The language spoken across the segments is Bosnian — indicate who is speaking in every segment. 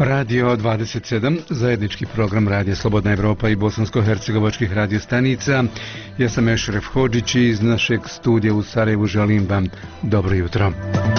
Speaker 1: Radio 27, zajednički program Radija Slobodna Evropa i bosansko-hercegovačkih radiostanica. Ja sam Ešref Hodžić i iz našeg studija u Sarajevu želim vam dobro jutro.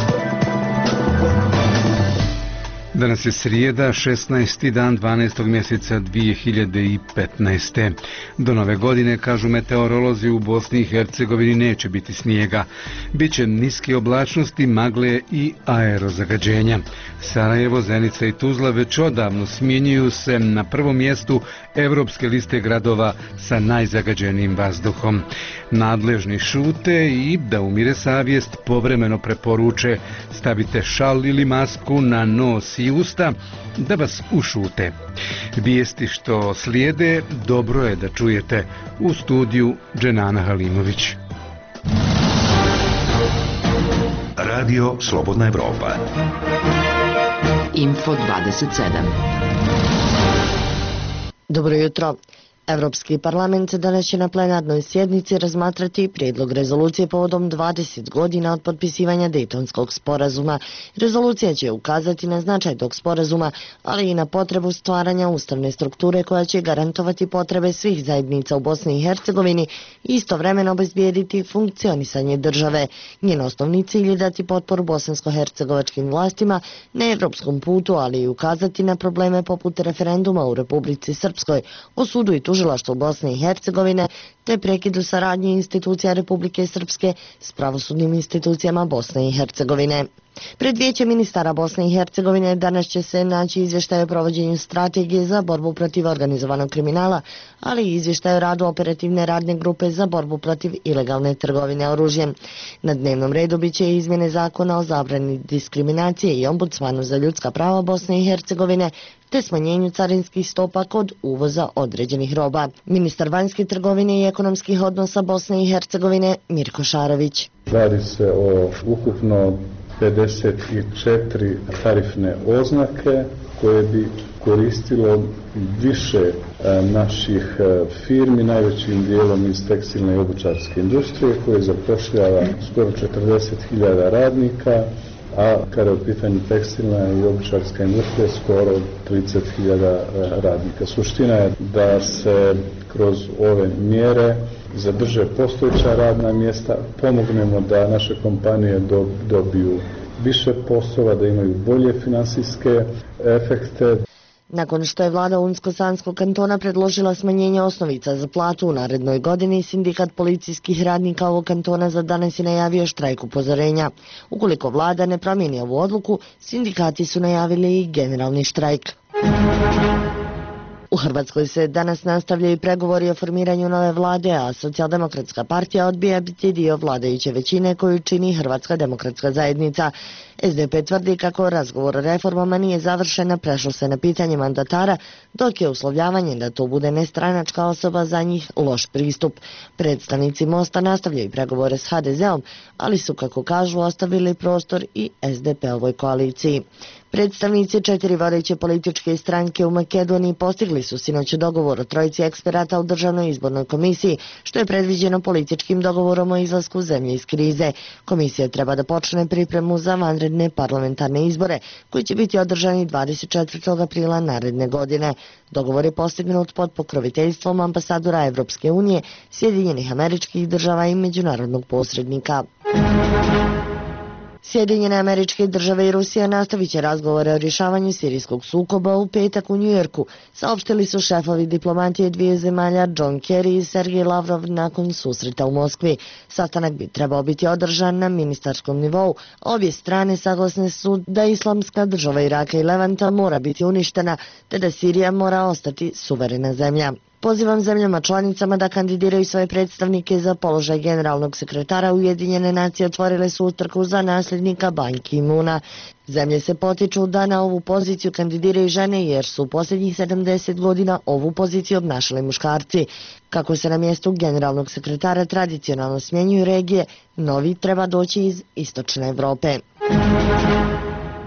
Speaker 1: Danas je srijeda, 16. dan 12. mjeseca 2015. Do nove godine, kažu meteorolozi, u Bosni i Hercegovini neće biti snijega. Biće niske oblačnosti, magle i aerozagađenja. Sarajevo, Zenica i Tuzla već odavno smjenjuju se na prvom mjestu evropske liste gradova sa najzagađenijim vazduhom. Nadležni šute i, da umire savjest, povremeno preporuče stavite šal ili masku na nos i usta da vas ušute. Vijesti što slijede dobro je da čujete. U studiju Dženana Halimović.
Speaker 2: Radio Slobodna Evropa.
Speaker 3: Info 27. Dobro jutro. Evropski parlament danas će na plenarnoj sjednici razmatrati prijedlog rezolucije povodom 20 godina od potpisivanja Dejtonskog sporazuma. Rezolucija će ukazati na značaj tog sporazuma, ali i na potrebu stvaranja ustavne strukture koja će garantovati potrebe svih zajednica u Bosni i Hercegovini i istovremeno obezbijediti funkcionisanje države. Njen osnovni cilj je dati potporu bosansko-hercegovačkim vlastima na evropskom putu, ali i ukazati na probleme poput referenduma u Republici Srpskoj, o sudu i tužilaštvu Bosne i Hercegovine, te prekidu saradnje institucija Republike Srpske s pravosudnim institucijama Bosne i Hercegovine. Pred Vijećem ministara Bosne i Hercegovine danas će se naći izvještaj o provođenju strategije za borbu protiv organizovanog kriminala, ali i izvještaj o radu operativne radne grupe za borbu protiv ilegalne trgovine oružjem. Na dnevnom redu bit će izmjene zakona o zabrani diskriminacije i ombudsmanu za ljudska prava Bosne i Hercegovine, te smanjenju carinskih stopa kod uvoza određenih roba. Ministar vanjske trgovine i ekonomskih odnosa Bosne i Hercegovine Mirko Šarović.
Speaker 4: Radi se o ukupno 54 tarifne oznake koje bi koristilo više naših firmi, najvećim dijelom iz tekstilne i obućarske industrije, koje zapošljava skoro 40.000 radnika, a kada je u pitanju tekstilna i obućarska industrija skoro 30.000 radnika. Suština je da se kroz ove mjere zadrže postojeća radna mjesta, pomognemo da naše kompanije dobiju više poslova, da imaju bolje finansijske efekte.
Speaker 3: Nakon što je vlada Unsko-Sanskog kantona predložila smanjenje osnovica za platu u narednoj godini, sindikat policijskih radnika ovog kantona za danas je najavio štrajk upozorenja. Ukoliko vlada ne promijeni ovu odluku, sindikati su najavili i generalni štrajk. U Hrvatskoj se danas nastavljaju pregovori o formiranju nove vlade, a Socijaldemokratska partija odbija biti dio vladajuće većine koju čini Hrvatska demokratska zajednica. SDP tvrdi kako razgovor o reformama nije završen, prešlo se na pitanje mandatara, dok je uslovljavanje da to bude nestranačka osoba za njih loš pristup. Predstavnici Mosta nastavljaju pregovore s HDZ-om, ali su, kako kažu, ostavili prostor i SDP-ovoj koaliciji. Predstavnici 4 vodeće političke stranke u Makedoniji postigli su sinoć dogovor o trojici eksperata u Državnoj izbornoj komisiji, što je predviđeno političkim dogovorom o izlasku zemlje iz krize. Komisija treba da počne pripremu za vanredne parlamentarne izbore, koji će biti održani 24. aprila naredne godine. Dogovor je postignut pod pokroviteljstvom ambasadora Evropske unije, Sjedinjenih Američkih Država i međunarodnog posrednika. Sjedinjene Američke Države i Rusija nastavit će razgovore o rješavanju sirijskog sukoba u petak u Njujorku, saopštili su šefovi diplomatije dviju zemalja John Kerry i Sergej Lavrov nakon susreta u Moskvi. Sastanak bi trebao biti održan na ministarskom nivou. Obje strane saglasne su da Islamska država Iraka i Levanta mora biti uništena, te da Sirija mora ostati suverena zemlja. Pozivam zemljama članicama da kandidiraju svoje predstavnike za položaj generalnog sekretara. Ujedinjene nacije otvorile su utrku za nasljednika Ban Ki-moona. Zemlje se potiču da na ovu poziciju kandidiraju žene jer su u posljednjih 70 godina ovu poziciju obnašali muškarci. Kako se na mjestu generalnog sekretara tradicionalno smjenjuju regije, novi treba doći iz istočne Evrope.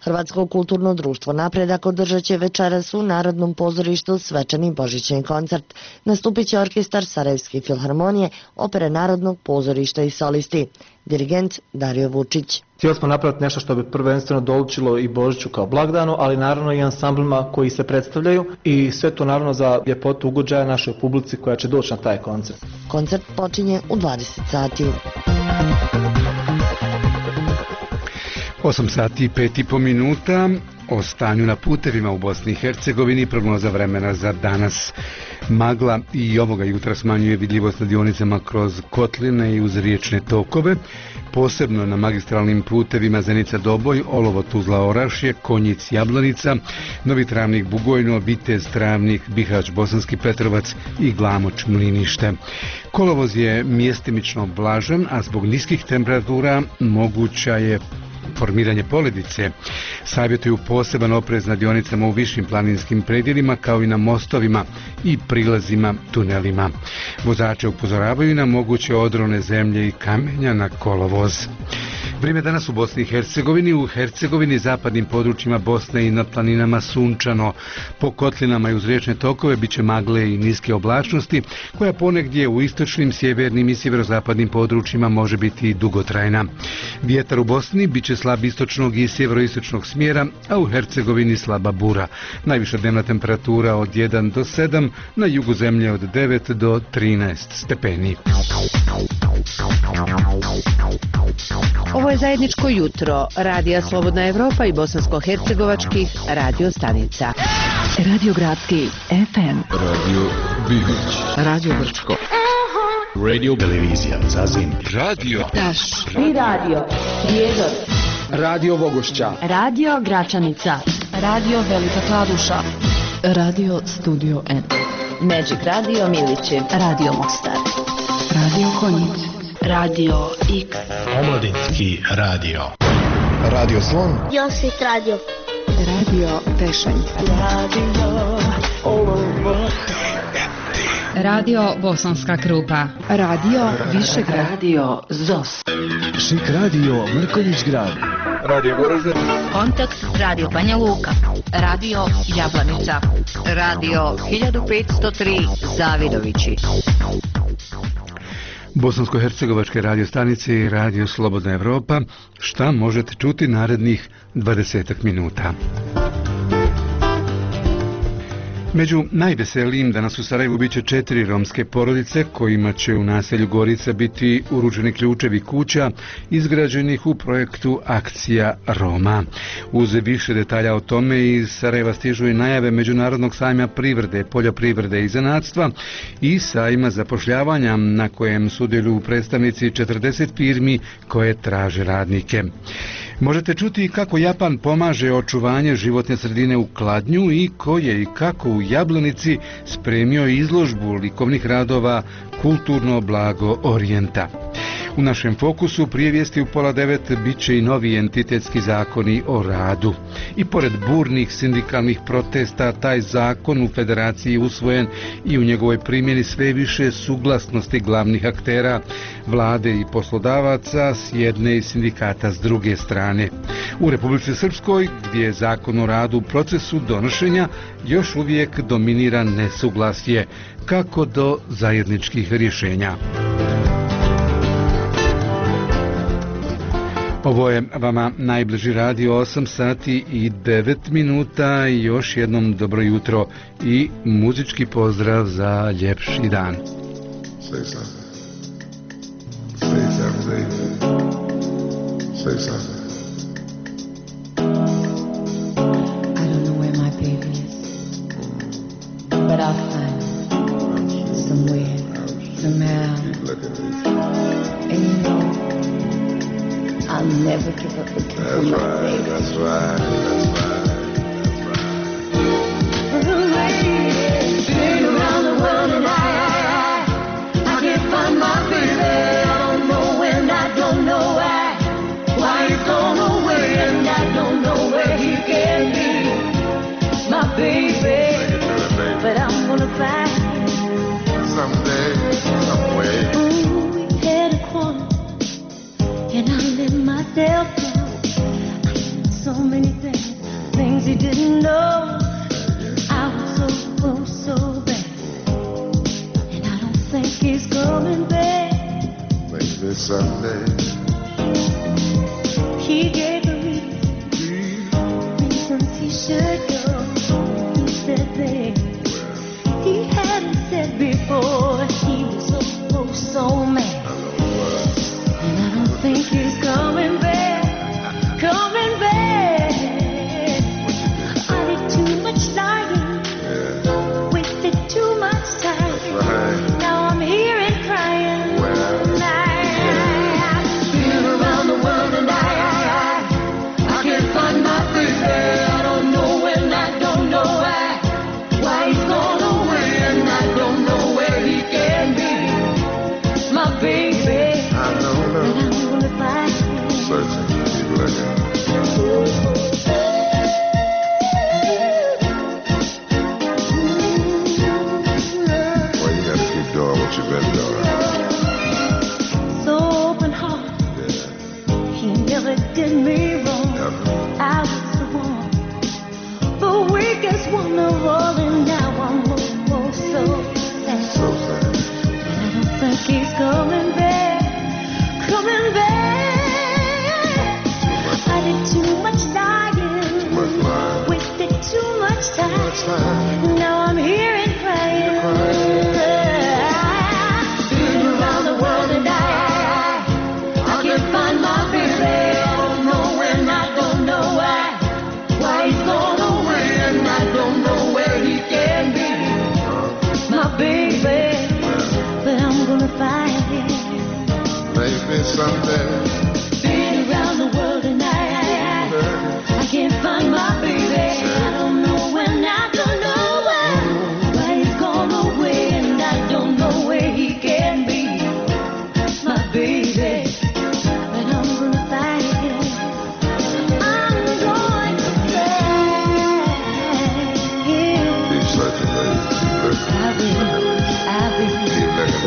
Speaker 3: Hrvatsko kulturno društvo Napredak održat će večeras u Narodnom pozorištu svečani božićni koncert. Nastupit će orkestar Sarajevske filharmonije, Opere Narodnog pozorišta i solisti. Dirigent Dario Vučić.
Speaker 5: Htjeli smo napraviti nešto što bi prvenstveno doličilo i Božiću kao blagdanu, ali naravno i ansamblima koji se predstavljaju i sve to naravno za ljepotu ugođaja našoj publici koja će doći na taj koncert.
Speaker 3: Koncert počinje u 20 sati.
Speaker 1: 8 sati i 5,5 minuta. O stanju na putevima u Bosni i Hercegovini, prognoza vremena za danas. Magla i ovoga jutra smanjuje vidljivost na dionicama kroz kotline i uz riječne tokove, posebno na magistralnim putevima Zenica-Doboj, Olovo-Tuzla-Orašje, Konjic-Jablanica, Novi Travnik-Bugojno, Vitez-Travnik, Bihać-Bosanski Petrovac i Glamoč-Mlinište. Kolovoz je mjestimično vlažan, a zbog niskih temperatura moguća je formiranje poledice. Savjetuju poseban oprez na dionicama u višim planinskim predjelima kao i na mostovima i prilazima tunelima. Vozače upozoravaju na moguće odrone zemlje i kamenja na kolovoz. Vrijeme danas u Bosni i Hercegovini. U Hercegovini, zapadnim područjima Bosne i nad planinama sunčano. Po kotlinama i uz riječne tokove bit će magle i niske oblačnosti, koja ponegdje u istočnim, sjevernim i sjeverozapadnim područjima može biti dugotrajna. Vjetar u Bosni bit će slab istočnog i sjeveroistočnog smjera, a u Hercegovini slaba bura. Najviša dnevna temperatura od 1 do 7, na jugu zemlje od 9 do 13 stepeni.
Speaker 6: Ovo je zajedničko jutro Radija Slobodna Evropa i bosansko-hercegovačkih radio stanica. Radio Gradski FM,
Speaker 7: Radio Bihać,
Speaker 6: Radio Brčko,
Speaker 7: Radio Televizija Zazin,
Speaker 6: Radio Taš i Radio Prijedor,
Speaker 8: Radio Bogošća,
Speaker 9: Radio Gračanica, Radio Velika Kladuša,
Speaker 10: Radio Studio N,
Speaker 9: Magic Radio Miliće,
Speaker 10: Radio Mostar,
Speaker 9: Radio Konjic, Radio X,
Speaker 7: Omladinski radio,
Speaker 11: Radio Slon,
Speaker 12: Josit Radio,
Speaker 10: Radio Tešanj,
Speaker 13: Radio Bosanska Krupa,
Speaker 10: Radio Višegrad,
Speaker 9: Radio ZOS,
Speaker 11: Šik Radio Mrkonjić Grad,
Speaker 7: Radio Goražde,
Speaker 13: Kontakt Radio Banja Luka, Radio Jablanica, Radio 1503 Zavidovići.
Speaker 1: Bosansko-hercegovačke radio stanice i Radio Slobodna Evropa, šta možete čuti narednih 20 minuta. Među najveselijim danas u Sarajevu bit će 4 romske porodice kojima će u naselju Gorica biti uručeni ključevi kuća izgrađenih u projektu Akcija Roma. Uz više detalja o tome iz Sarajeva stižu i najave Međunarodnog sajma privrede, poljoprivrede i zanatstva i sajma zapošljavanja na kojem sudjeluju predstavnici 40 firmi koje traže radnike. Možete čuti kako Japan pomaže očuvanje životne sredine u Kladnju i ko je i kako u Jablanici spremio izložbu likovnih radova Kulturno blago Orijenta. U našem fokusu prije vijesti u 8:30 bit će i novi entitetski zakoni o radu. I pored burnih sindikalnih protesta, taj zakon u federaciji usvojen i u njegovoj primjeni sve više suglasnosti glavnih aktera, vlade i poslodavaca s jedne i sindikata s druge strane. U Republici Srpskoj, gdje je zakon o radu u procesu donošenja, još uvijek dominira nesuglasje kako do zajedničkih rješenja. Ovo je vama najbliži radio, 8 sati i 9 minuta. Još jednom dobro jutro i muzički pozdrav za ljepši dan.
Speaker 14: Say something. Say something. Say something.
Speaker 10: I don't know where my baby is, but I'll find him somewhere, somehow. And you know, I'll never give up the kiss on my baby.
Speaker 14: That's right, that's right, that's right.
Speaker 12: Been around the world and I can't find my baby. I don't know when, I don't know why. Why he's gone away and I don't know where he can be. My baby, but I'm gonna find him
Speaker 14: someday, some way.
Speaker 12: Ooh, we had a quarrel and I let myself go. I did so many things
Speaker 14: Maybe someday
Speaker 12: he gave me reasons he should go. He said that he hadn't said before. He was so mad. And I don't think he's coming back. Coming back. I did too much lying. Wasted too much time.
Speaker 14: right.
Speaker 12: Now I'm here and crying. Been around the world and I can't find my baby. I don't know when, I don't know why he's gone away, and I don't know where he can be. My baby,
Speaker 14: I don't know.
Speaker 12: and I'm gonna find him.
Speaker 14: Searching, keep looking. Well, you gotta keep doing what you've been doing.
Speaker 12: So open heart, he never did me wrong. I was the weakest one of all, and now I'm so sad.
Speaker 14: So sad.
Speaker 12: And I don't think he's coming back, coming back. I did too much lying,
Speaker 14: Too much lying.
Speaker 12: wasted too much time.
Speaker 14: Much time.
Speaker 12: Now I'm here and crying. Been around the world and I can't find my baby. I don't know when, I don't know why he's gone away, and I don't know where he can be. My baby, but I'm gonna find him.
Speaker 14: Maybe someday.
Speaker 12: Been around the world and I can't find my baby. I don't know when, I don't know why he's gone away, and I don't know where he can be. My baby, but I'm gonna find him. I'm going to find him.
Speaker 14: Keep searching, baby. Keep looking.
Speaker 12: I've been
Speaker 14: Keep looking.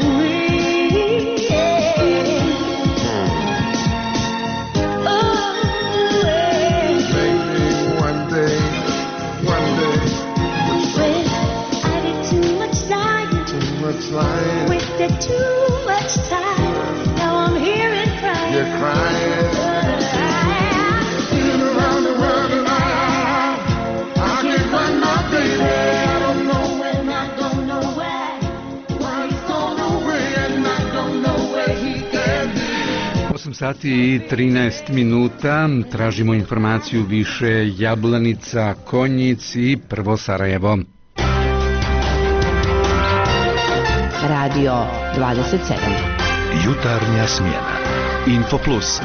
Speaker 14: Maybe one day.
Speaker 12: I did too much lying,
Speaker 14: Too much lying.
Speaker 12: wasted too much time. Now I'm here and crying.
Speaker 14: You're crying.
Speaker 12: Been around the world and I can't find my baby. I don't know when, I don't know why he's gone away, and I don't know where he can be.
Speaker 1: 8 sati i 13 minuta, tražimo informaciju više Jablanica, Konjic i prvo Sarajevo.
Speaker 6: Radio 27.
Speaker 11: Jutarnja smjena. Info Plus.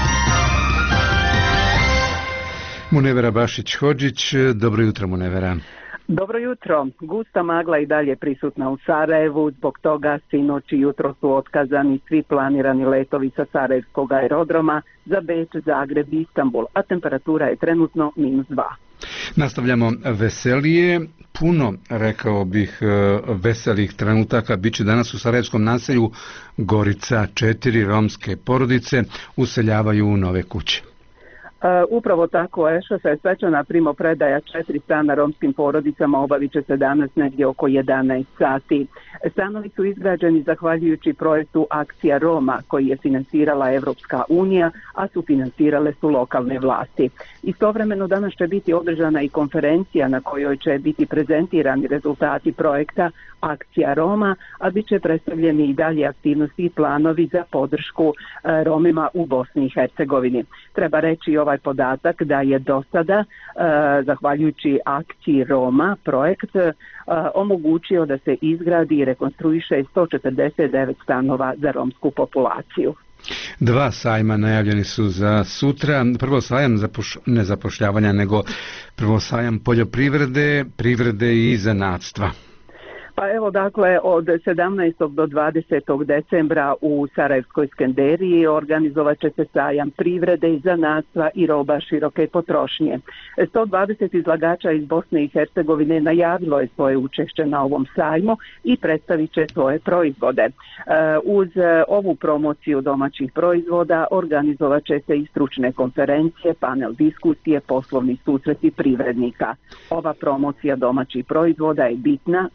Speaker 1: Munevera Bašić-Hodžić, dobro jutro Munevera.
Speaker 15: Dobro jutro. Gusta magla i dalje prisutna u Sarajevu, zbog toga sinoć i jutro su otkazani svi planirani letovi sa Sarajevskog aerodroma za Beč, Zagreb i Istanbul, a temperatura je trenutno -2.
Speaker 1: Nastavljamo veselije, puno, rekao bih, veselih trenutaka biće danas u sarajevskom naselju Gorica. 4 romske porodice useljavaju u nove kuće.
Speaker 15: Upravo tako, Eša, se svečana primopredaja 4 stana romskim porodicama obavit će se danas negdje oko 11 sati. Stanovi su izgrađeni zahvaljujući projektu Akcija Roma koji je finansirala Evropska unija, a sufinansirale su lokalne vlasti. Istovremeno danas će biti održana i konferencija na kojoj će biti prezentirani rezultati projekta Akcija Roma, a bit će predstavljeni i dalje aktivnosti i planovi za podršku Romima u Bosni i Hercegovini. Treba reći ovaj podatak da je do sada, zahvaljujući Akciji Roma, projekt omogućio da se izgradi i rekonstruiše 149 stanova za romsku populaciju.
Speaker 1: 2 sajma najavljeni su za sutra. Prvo sajam nezapošljavanja, nego prvo sajam poljoprivrede, privrede i zanatstva.
Speaker 15: Pa evo, dakle, od 17. do 20. decembra u Sarajevskoj Skenderiji organizovat će se sajam privrede i zanatstva i roba široke potrošnje. 120 izlagača iz Bosne i Hercegovine najavilo je svoje učešće na ovom sajmu i predstavit će svoje proizvode. Uz ovu promociju domaćih proizvoda organizovat će se i stručne konferencije, panel diskusije, poslovni susreti privrednika. Ova promocija domaćih proizvoda je bitna zbog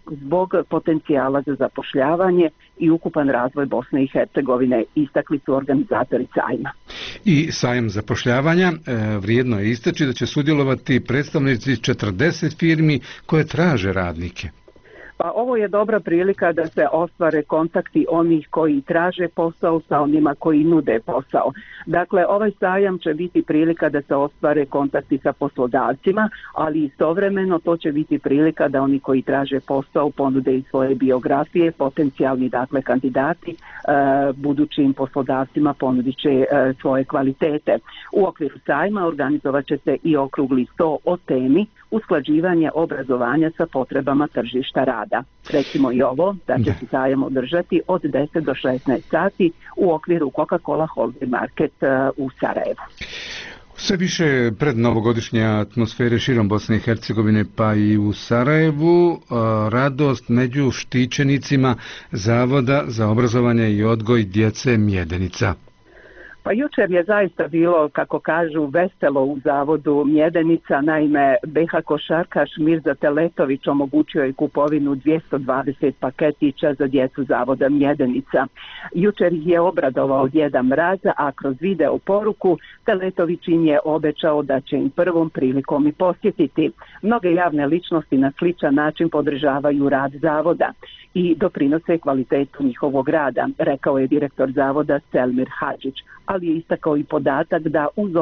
Speaker 15: potencijala za zapošljavanje i ukupan razvoj Bosne i Hercegovine, istakli su organizatori sajma.
Speaker 1: I sajam zapošljavanja vrijedno je istaći da će sudjelovati predstavnici 40 firmi koje traže radnike.
Speaker 15: Pa ovo je dobra prilika da se ostvare kontakti onih koji traže posao sa onima koji nude posao. Dakle, ovaj sajam će biti prilika da se ostvare kontakti sa poslodavcima, ali istovremeno to će biti prilika da oni koji traže posao ponude i svoje biografije, potencijalni dakle kandidati budućim poslodavcima ponudit će svoje kvalitete. U okviru sajma organizovat će se i okrugli sto o temi usklađivanje obrazovanja sa potrebama tržišta rada. Recimo i ovo, da će se sajam održati od 10 do 16 sati u okviru Coca-Cola Holding Market u Sarajevu.
Speaker 1: Sve više prednovogodišnje atmosfere širom Bosne i Hercegovine pa i u Sarajevu, radost među štićenicima Zavoda za obrazovanje i odgoj djece Mjedenica.
Speaker 15: Pa jučer je zaista bilo, kako kažu, veselo u zavodu Mjedenica. Naime, BH košarkaš Mirza Teletović omogućio je kupovinu 220 paketića za djecu zavoda Mjedenica. Jučer je obradovao Djeda Mraza, a kroz video poruku Teletović im je obećao da će im prvom prilikom i posjetiti. Mnoge javne ličnosti na sličan način podržavaju rad zavoda i doprinose kvalitetu njihovog rada, rekao je direktor zavoda Selmir Hadžić, ali je istakao i podatak da uz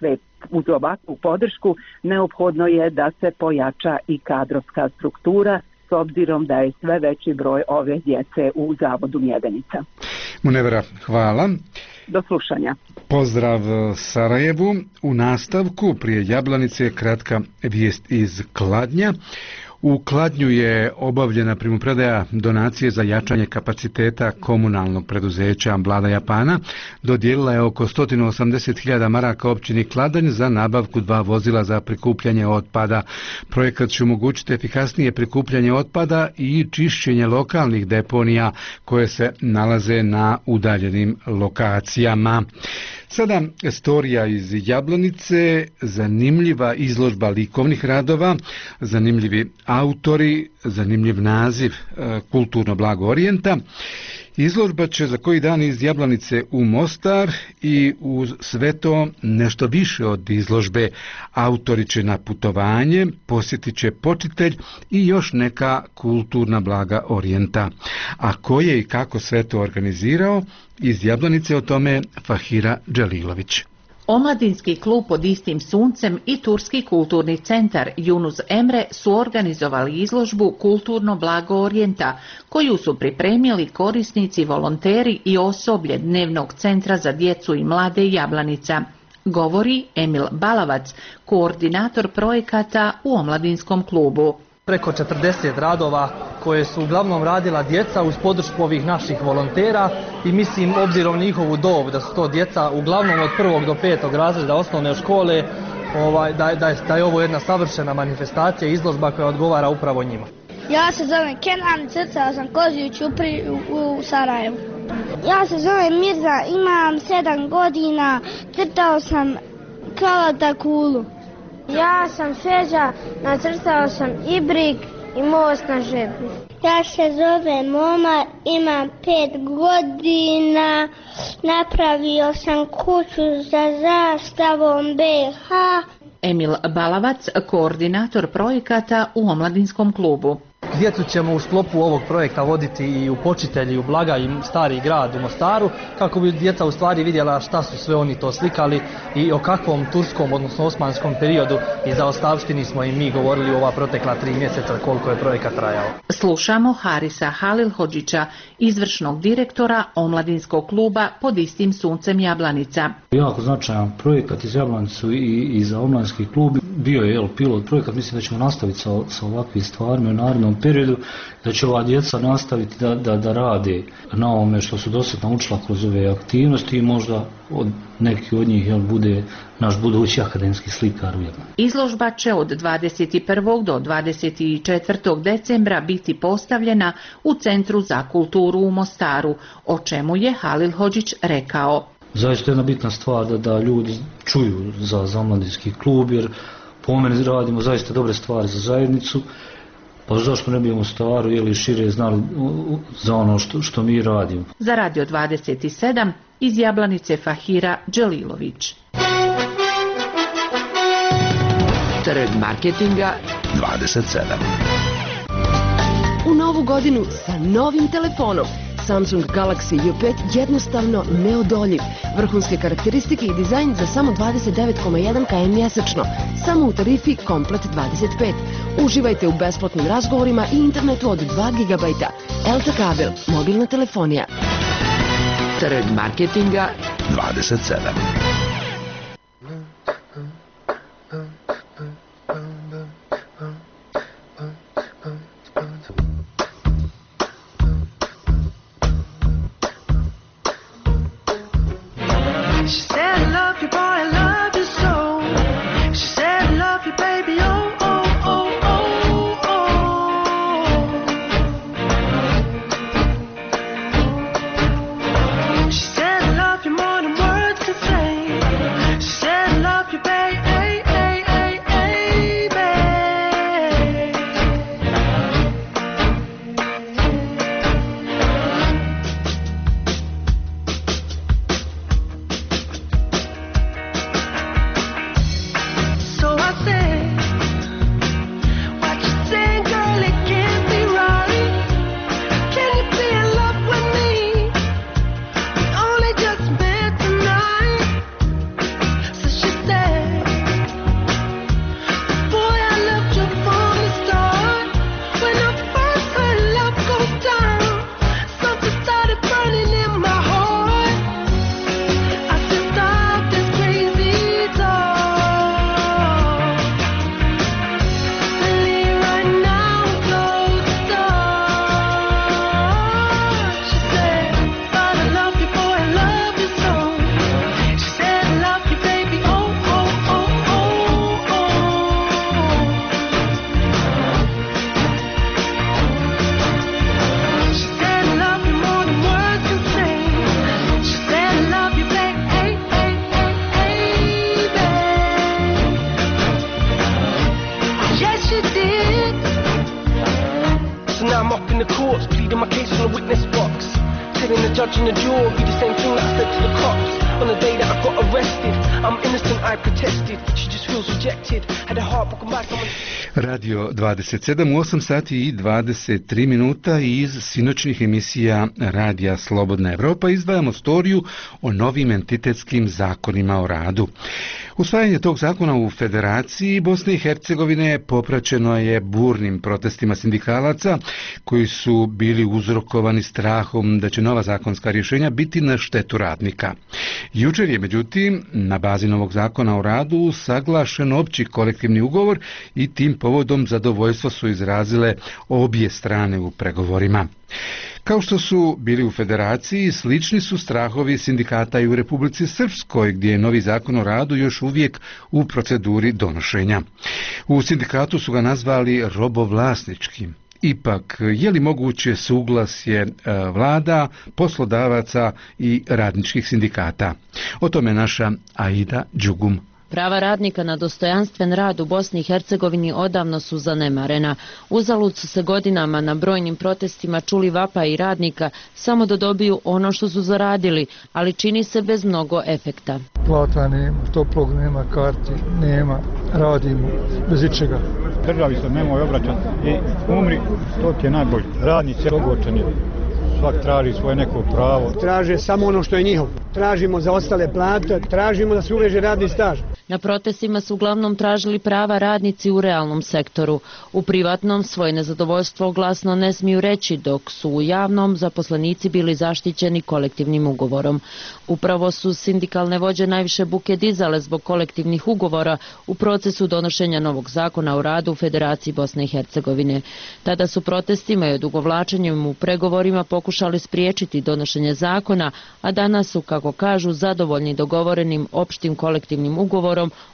Speaker 15: ovakvu podršku neophodno je da se pojača i kadrovska struktura s obzirom da je sve veći broj ove djece u zavodu Mjedenica.
Speaker 1: Munevera, hvala.
Speaker 15: Do slušanja.
Speaker 1: Pozdrav Sarajevu. U nastavku prije Jablanice kratka vijest iz Kladnja. U Kladnju je obavljena primopredaja donacije za jačanje kapaciteta komunalnog preduzeća Mlada Japana. Dodijelila je oko 180.000 maraka općini Kladanj za nabavku 2 vozila za prikupljanje otpada. Projekat će omogućiti efikasnije prikupljanje otpada i čišćenje lokalnih deponija koje se nalaze na udaljenim lokacijama. Sada storija iz Jablanice, zanimljiva izložba likovnih radova, zanimljivi autori, zanimljiv naziv Kulturno blago Orijenta. Izložba će za koji dan iz Jablanice u Mostar i uz sve to nešto više od izložbe. Autori će na putovanje, posjetit će počitelj i još neka kulturna blaga Orijenta. A ko je i kako sve to organizirao, iz Jablanice o tome Fahira Dželilović.
Speaker 16: Omladinski klub Pod istim suncem i Turski kulturni centar Yunus Emre su organizovali izložbu Kulturno blago Orijenta, koju su pripremili korisnici, volonteri i osoblje Dnevnog centra za djecu i mlade Jablanica. Govori Emil Balavac, koordinator projekata u Omladinskom klubu.
Speaker 5: Preko 40 radova koje su uglavnom radila djeca uz podršku ovih naših volontera i mislim obzirom njihovu dob da su to djeca uglavnom od 1. do 5. razreda osnovne škole, da je ovo jedna savršena manifestacija i izložba koja odgovara upravo njima.
Speaker 17: Ja se zovem Kenan, crtao sam Kozijuć u Sarajevu. Ja se zovem Mirza, imam 7 godina, crtao sam Kalata Kulu. Ja sam Feđa, nacrtao sam Ibrik i most na žepu. Ja se zovem Moma, imam 5 godina, napravio sam kuću za zastavom BH.
Speaker 16: Emil Balavac, koordinator projekata u Omladinskom klubu.
Speaker 5: Djecu ćemo u sklopu ovog projekta voditi i u Počitelji, u Blagaj i Stari grad u Mostaru, kako bi djeca u stvari vidjela šta su sve oni to slikali i o kakvom turskom, odnosno osmanskom periodu i zaostavštini smo i mi govorili u ova protekla 3 mjeseca koliko je projekat trajao. Slušamo Harisa Halilhodžića, izvršnog direktora Omladinskog kluba Pod istim suncem Jablanica.
Speaker 18: Jako značajan projekat iz Jablanicu i za Omladinski klub. Bio je pilot projekat, mislim da ćemo nastaviti sa ovakvim stvarima u narednom periodu, da će ova djeca nastaviti da rade na ovome što su dosad naučila kroz ove aktivnosti i možda neki od njih bude naš budući akademski slikar.
Speaker 16: Izložba će od 21. do 24. decembra biti postavljena u Centru za kulturu u Mostaru, o čemu je Halilhodžić rekao.
Speaker 18: Zaista je jedna bitna stvar da ljudi čuju za Omladinski klub, jer po meni radimo zaista dobre stvari za zajednicu Pa zašto ne bi u Mostaru ili šire znali za ono što mi radimo?
Speaker 16: Za Radio 27 iz Jablanice Fahira Đelilović.
Speaker 6: Trg marketinga
Speaker 2: 27.
Speaker 19: U novu godinu sa novim telefonom. Samsung Galaxy J5 jednostavno neodoljiv. Vrhunske karakteristike i dizajn za samo 29,1 km mjesečno. Samo u tarifi Komplet 25. Uživajte u besplatnim razgovorima i internetu od 2 GB. Elta kabel, mobilna telefonija.
Speaker 6: Trg marketinga
Speaker 2: 27. Radio 27 u 8 sati i 23 minuta iz sinoćnih emisija Radija Slobodna Evropa izdvajamo storiju o novim entitetskim zakonima o radu. Usvajanje tog zakona u Federaciji Bosne i Hercegovine popraćeno je burnim protestima sindikalaca koji su bili uzrokovani strahom da će nova zakonska rješenja biti na štetu radnika. Jučer je međutim na bazi novog zakona o radu saglašen opći kolektivni ugovor i tim povodom zadovoljstvo su izrazile obje strane u pregovorima. Kao što su bili u Federaciji, slični su strahovi sindikata i u Republici Srpskoj, gdje je novi zakon o radu još uvijek u proceduri donošenja. U sindikatu su ga nazvali robovlasničkim. Ipak, je li moguće suglasje vlada, poslodavaca i radničkih sindikata? O tome naša Aida Đugum.
Speaker 20: Prava radnika na dostojanstven rad u Bosni i Hercegovini odavno su zanemarena. Uzalud su se godinama na brojnim protestima čuli vapaji radnika samo da dobiju ono što su zaradili, ali čini se bez mnogo efekta.
Speaker 21: Plata nema, toplog nema, karti nema, radimo bez ičega.
Speaker 22: Državi se nemoj obraćati i umri, to ti je najbolje. Radnici ogorčeni, svak traži svoje neko pravo.
Speaker 23: Traže samo ono što je njihovo. Tražimo za ostale plate, tražimo da se uveže radni staž.
Speaker 20: Na protestima su uglavnom tražili prava radnici u realnom sektoru. U privatnom svoje nezadovoljstvo glasno ne smiju reći, dok su u javnom zaposlenici bili zaštićeni kolektivnim ugovorom. Upravo su sindikalne vođe najviše buke dizale zbog kolektivnih ugovora u procesu donošenja novog zakona o radu u Federaciji Bosne i Hercegovine. Tada su protestima i odugovlačenjem u pregovorima pokušali spriječiti donošenje zakona, a danas su, kako kažu, zadovoljni dogovorenim opštim kolektivnim ugovorom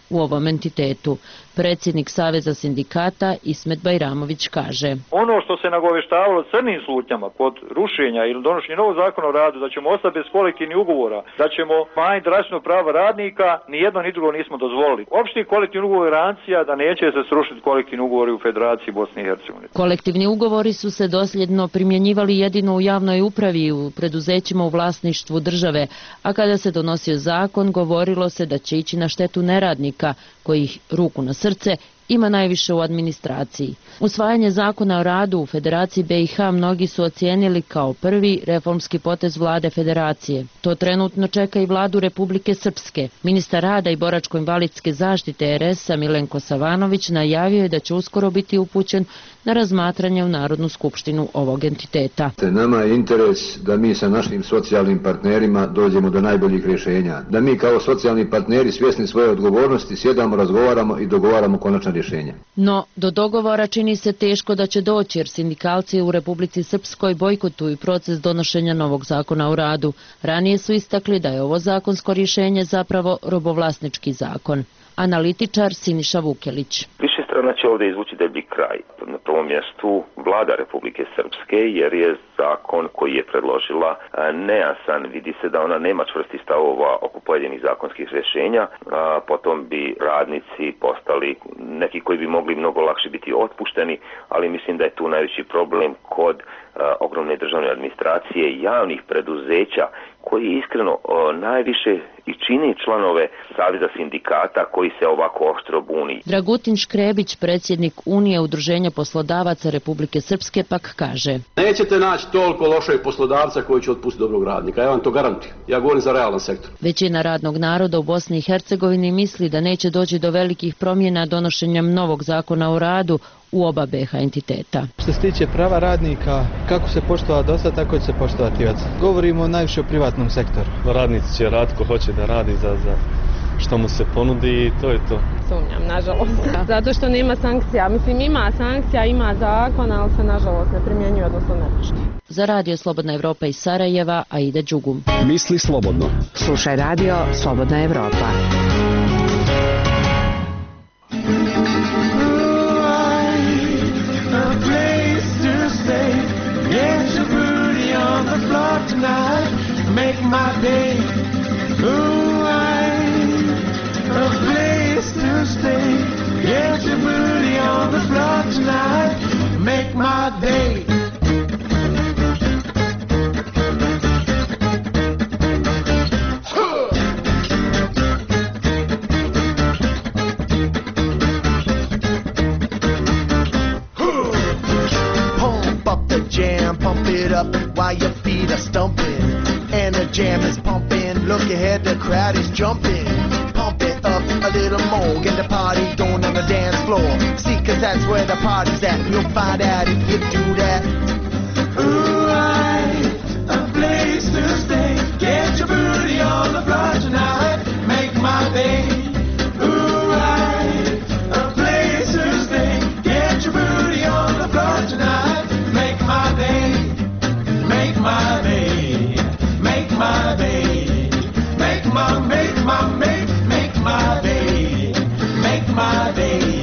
Speaker 20: u ovom entitetu. Predsjednik Saveza sindikata Ismet Bajramović kaže:
Speaker 3: Ono što se nagoveštavalo crnim slutnjama kod rušenja ili donošenja novog zakona o radu, da ćemo ostati bez kolektivnih ugovora, da ćemo smanjiti drastično prava radnika, ni jedno ni drugo nismo dozvolili. Opšti kolektivni ugovor garancija da neće se srušiti kolektivni ugovori u Federaciji Bosne i Hercegovine.
Speaker 20: Kolektivni ugovori su se dosljedno primjenjivali jedino u javnoj upravi i u preduzećima u vlasništvu države, a kada se donosio zakon govorilo se da će ići na štetu neradnika, kojih, ruku na srce, ima najviše u administraciji. Usvajanje zakona o radu u Federaciji BiH mnogi su ocijenili kao prvi reformski potez vlade Federacije. To trenutno čeka i vladu Republike Srpske. Ministar rada i boračko-invalidske zaštite RS-a Milenko Savanović najavio je da će uskoro biti upućen na razmatranje u Narodnu skupštinu ovog entiteta.
Speaker 4: Nama je interes da mi sa našim socijalnim partnerima dođemo do najboljih rješenja. Da mi kao socijalni partneri svjesni svoje odgovornosti sjedamo, razgovaramo i dogovaramo konačna rješenja.
Speaker 20: No, do dogovora čini se teško da će doći jer sindikalci u Republici Srpskoj bojkotuju proces donošenja novog zakona o radu. Ranije su istakli da je ovo zakonsko rješenje zapravo robovlasnički zakon. Analitičar Siniša Vukelić.
Speaker 8: Više strana će ovdje izvući deblji kraj. Na prvom mjestu vlada Republike Srpske, jer je zakon koji je predložila nejasan. Vidi se da ona nema čvrstih stavova oko pojedinih zakonskih rješenja. Potom bi radnici postali neki koji bi mogli mnogo lakše biti otpušteni, ali mislim da je tu najveći problem kod ogromne državne administracije i javnih preduzeća koji iskreno najviše i čini članove Saveza sindikata koji se ovako oštro buni.
Speaker 20: Dragutin Škrebić, predsjednik Unije udruženja poslodavaca Republike Srpske, pak kaže:
Speaker 24: Nećete naći toliko lošeg poslodavca koji će otpustiti dobrog radnika, ja vam to garantujem. Ja govorim za realan sektor.
Speaker 20: Većina radnog naroda u Bosni i Hercegovini misli da neće doći do velikih promjena donošenjem novog zakona o radu u oba BiH entiteta.
Speaker 25: Što se tiče prava radnika, kako se poštovati do sada, tako će se poštovati i od sada. Govorimo najviše o privatnom sektoru.
Speaker 26: Radnici će raditi ko hoće da radi za što mu se ponudi i to je to.
Speaker 27: Sumnjam, nažalost. Zato što nema sankcija. Mislim, ima sankcija, ima zakon, ali se nažalost ne primjenjuje, odnosno ne poštuje.
Speaker 20: Za Radio Slobodna Evropa iz Sarajeva, Aida Đugum.
Speaker 11: Misli slobodno.
Speaker 6: Slušaj Radio Slobodna Evropa.
Speaker 12: Make my day, ooh, a place to stay. Get your booty on the floor tonight. Make my day. Pump up the jam, pump it up while your feet are stumping. And the jam is pumping, look ahead, the crowd is jumping. Pump it up a little more, get the party going on the dance floor. See, cause that's where the party's at, you'll find out if you do that. Ooh, a place to stay. Get your booty on the floor tonight, make my day. Ooh, a place to stay. Get your booty on the floor tonight, make my day. Make my day. Make my day, make my day, make my day, make my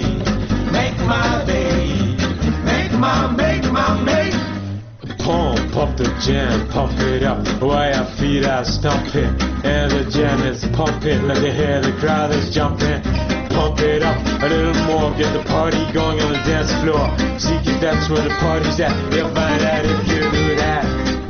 Speaker 12: day, make my.
Speaker 26: Pump up the jam, pump it up, while your feet are stomping, and the jam is pumping, look ahead, the crowd is jumping. Pump it up a little more, get the party going on the dance floor. See, cause that's where the party's at, you'll find out if you do that.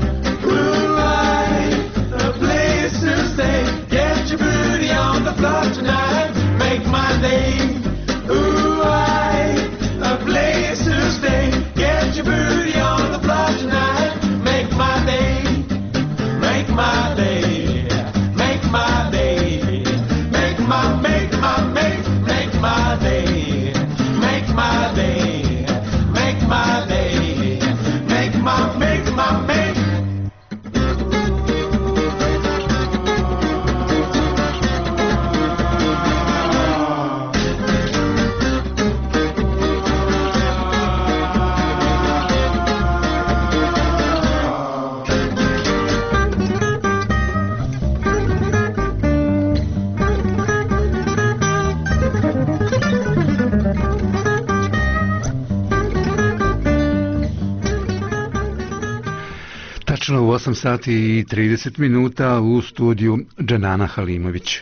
Speaker 12: Place to stay. Get your booty on the floor tonight. Make my day. Ooh, a place to stay. Get your booty on the floor tonight. Make my day. Make my day. Make my day. Make my day. Make my day. Make my day. Make my day.
Speaker 2: Tačno u 8 sati i 30 minuta u studiju Džanana Halimović.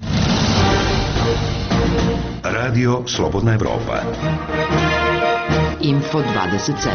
Speaker 11: Radio Slobodna Evropa.
Speaker 19: Info 27.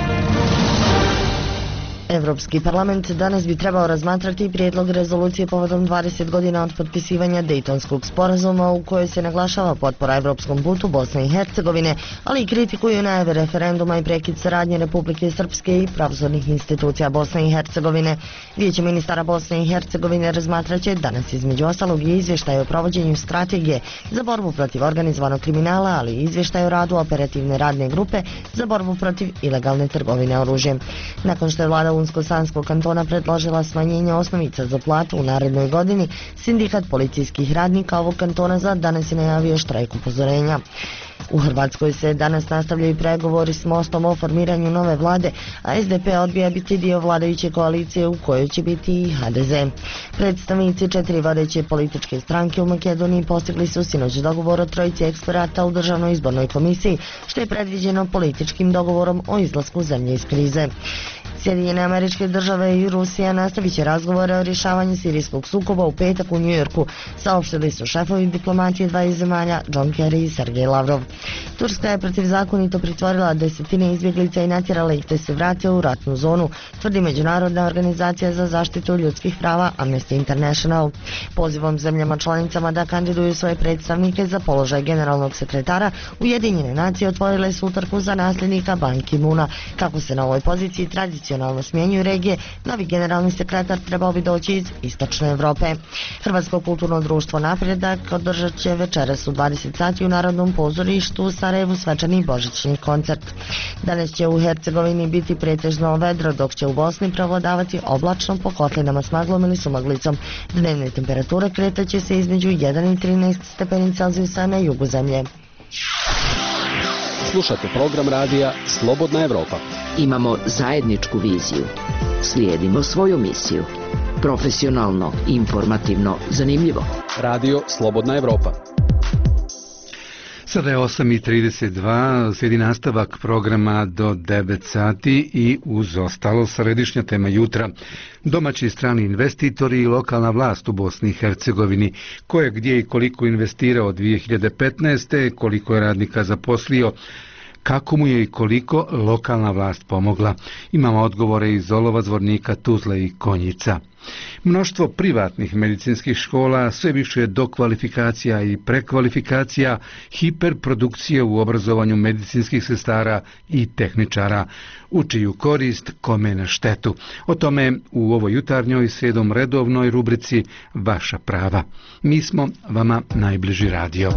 Speaker 19: Evropski parlament danas bi trebao razmatrati prijedlog rezolucije povodom 20 godina od potpisivanja Dejtonskog sporazuma u kojoj se naglašava potpora evropskom putu Bosne i Hercegovine, ali i kritikuju najave referenduma i prekid saradnje Republike Srpske i pravosudnih institucija Bosne i Hercegovine. Vijeće ministara Bosne i Hercegovine razmatraće danas između ostalog i izvještaj o provođenju strategije za borbu protiv organizovanog kriminala, ali i izvještaj o radu operativne radne grupe za borbu protiv ilegalne trgovine oružjem. Nakon što je vlada Unsko-Sanskog kantona predložila smanjenje osnovica za platu u narednoj godini, sindikat policijskih radnika ovog kantona za danas je najavio štrajk upozorenja. U Hrvatskoj se danas nastavljaju pregovori s Mostom o formiranju nove vlade, a SDP odbija biti dio vladajuće koalicije u kojoj će biti i HDZ. Predstavnici 4 vodeće političke stranke u Makedoniji postigli su sinoć dogovor o trojici eksperata u Državnoj izbornoj komisiji, što je predviđeno političkim dogovorom o izlasku zemlje iz krize. Sjedinjene Američke Države i Rusija nastavit će razgovore o rješavanju sirijskog sukoba u petak u Njujorku, saopštili su šefovi diplomatije dvaju zemalja John Kerry i Sergej Lavrov. Turska je protivzakonito pritvorila desetine izbjeglica i natjerala ih da se vrate u ratnu zonu, tvrdi Međunarodna organizacija za zaštitu ljudskih prava Amnesty International. Pozivom zemljama članicama da kandiduju svoje predstavnike za položaj generalnog sekretara, Ujedinjene nacije otvorile su utrku za nasljednika Ban Ki-moona. Kako se na ovoj poziciji tradicionalno smjenjuju regije, novi generalni sekretar trebao bi doći iz Istočne Europe. Hrvatsko kulturno društvo Napredak održat će večeras u 20 sati u Narodnom pozorištu u Sarajevu svečani božićni koncert. Danas će u Hercegovini biti pretežno vedro, dok će u Bosni prevladavati oblačno po kotlinama s maglom ili sumaglicom. Dnevne temperature kretaće se između 1 i 13 stepeni Celzijusa na jugu zemlje.
Speaker 1: Slušate program radija Slobodna Evropa.
Speaker 19: Imamo zajedničku viziju. Slijedimo svoju misiju. Profesionalno, informativno, zanimljivo.
Speaker 1: Radio Slobodna Evropa.
Speaker 2: Sada je 8:32, slijedi nastavak programa do 9 sati i uz ostalo središnja tema jutra. Domaći i strani investitori i lokalna vlast u Bosni i Hercegovini, ko je gdje i koliko investirao od 2015. koliko je radnika zaposlio, kako mu je i koliko lokalna vlast pomogla. Imamo odgovore iz Olova, Zvornika, Tuzle i Konjica. Mnoštvo privatnih medicinskih škola, sve više dokvalifikacija i prekvalifikacija, hiperprodukcije u obrazovanju medicinskih sestara i tehničara. U čiju korist, kome na štetu. O tome u ovoj jutarnjoj srijedom redovnoj rubrici Vaša prava. Mi smo vama najbliži radio.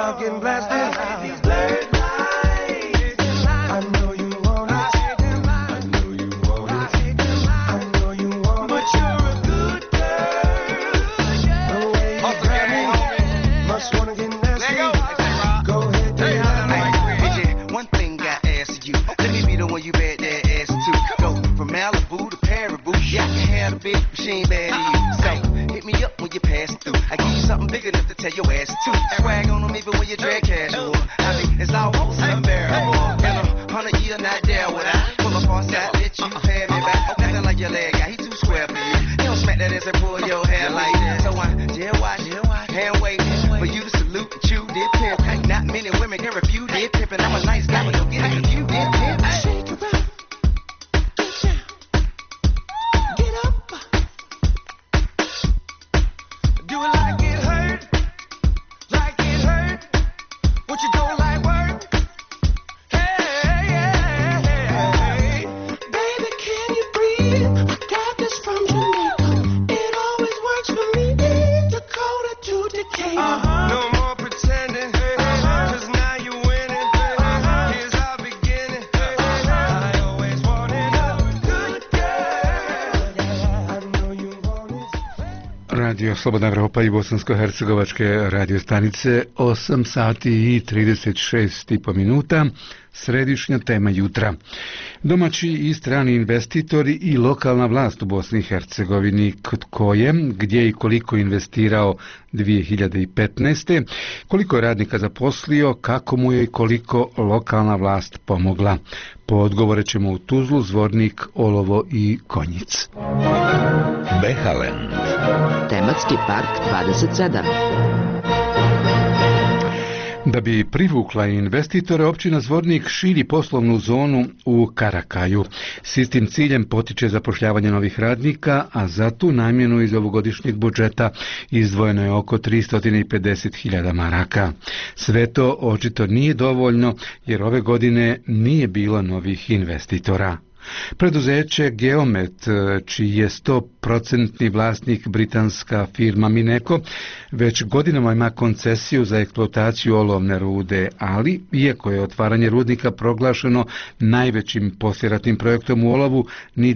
Speaker 12: out getting blasted. These blurred lights. I know you want it. I know you want it. I know you want it. But you're a good girl. The way you grab me, must wanna get nasty. Go ahead, take it.
Speaker 7: One thing I ask you, let me be the one you bet that ass to. Go from Malibu to Paribu, yeah, I can have a big machine bad to you. So hit me up when you pass through. I give you something big enough to tell your ass to. Swag on them even when you drag casual. I mean, it's almost unbearable. In 100 years, not there would I pull up on side, let you pay me back. Nothing like your leg guy, he too square for you. You don't smack that ass and pull your hair like that. So I just watch, hand wait for you to salute and chew this pimp. Not many women can refute this pimp, and I'm a nice guy, but don't get it confused. This pimp. Shake it up, get down, get up. Do it like it hurt, like it hurt. What you don't like work? Hey, baby, can you breathe? I got this from Jamaica. It always works for me. Dakota to Decatur. No more pretending, 'cause now you're winning. Here's our beginning. I always wanted a good girl. I know you want it.
Speaker 2: Radio Slobodna Evropa i bosansko-hercegovačke radio stanice, 8 sati i 36,5 minuta, središnja tema jutra. Domaći i strani investitori i lokalna vlast u Bosni i Hercegovini, kod koje, gdje i koliko investirao 2015. Koliko je radnika zaposlio, kako mu je i koliko lokalna vlast pomogla. Po odgovore ćemo u Tuzlu, Zvornik, Olovo i Konjic.
Speaker 11: Behalen.
Speaker 6: Tematski park 27.
Speaker 2: Da bi privukla investitore, općina Zvornik širi poslovnu zonu u Karakaju. S istim ciljem potiče zapošljavanje novih radnika, a za tu namjenu iz ovogodišnjeg budžeta izdvojeno je oko 350.000 maraka. Sve to očito nije dovoljno, jer ove godine nije bilo novih investitora. Preduzeće Geomet, čiji je 100% vlasnik britanska firma Mineko, već godinama ima koncesiju za eksploataciju olovne rude, ali, iako je otvaranje rudnika proglašeno najvećim poslijeratnim projektom u olovu, ni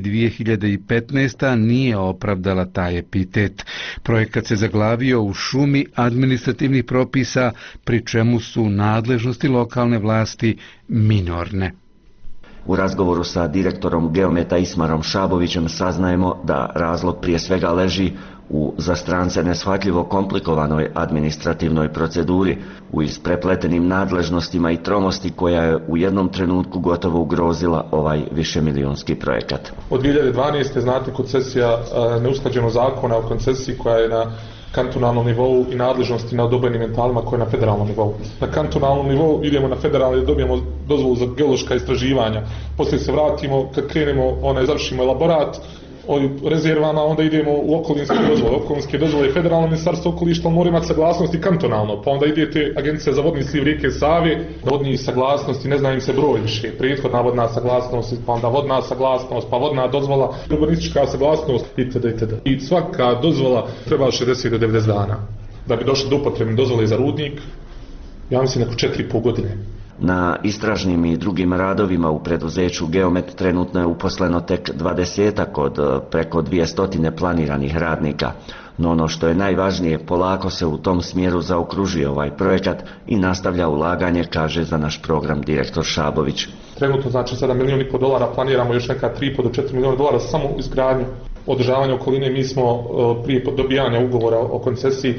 Speaker 2: 2015. nije opravdala taj epitet. Projekat se zaglavio u šumi administrativnih propisa, pri čemu su nadležnosti lokalne vlasti minorne.
Speaker 9: U razgovoru sa direktorom Geometa Ismarom Šabovićem saznajemo da razlog prije svega leži u za strance neshvatljivo komplikovanoj administrativnoj proceduri, u isprepletenim nadležnostima i tromosti koja je u jednom trenutku gotovo ugrozila ovaj višemilijonski projekat.
Speaker 10: Od 2012. znate koncesija neusklađeno zakona o koncesiji koja je na kantonalnom nivou i nadležnosti na odobrenim mentalima koje je na federalnom nivou. Na kantonalnom nivou idemo na federalni, dobijemo dozvolu za geološka istraživanja. Poslije se vratimo, kad krenemo, završimo elaborat o rezervama, onda idemo u okolinske dozvole. Okolinske dozvole je federalno ministarstvo okoliša, mora imati saglasnosti kantonalno. Pa onda idete Agencija za vodni sliv rijeke Save, vodni saglasnosti, ne zna im se broj više. Prethodna vodna saglasnost, pa onda vodna saglasnost, pa vodna dozvola, urbanistička saglasnost itd. I svaka dozvola treba 60 do 90 dana. Da bi došli do upotrebne dozvole za rudnik, ja mislim neko 4,5 godine.
Speaker 9: Na istražnim i drugim radovima u preduzeću Geomet trenutno je uposleno tek 20-ak od preko 200 planiranih radnika. No ono što je najvažnije, polako se u tom smjeru zaokružuje ovaj projekat i nastavlja ulaganje, kaže za naš program direktor Šabović.
Speaker 10: Trenutno znači $7,5 milijuna planiramo još neka 3,5 do 4 milijuna dolara samo u izgradnju održavanja okoline. Mi smo prije dobijanja ugovora o koncesiji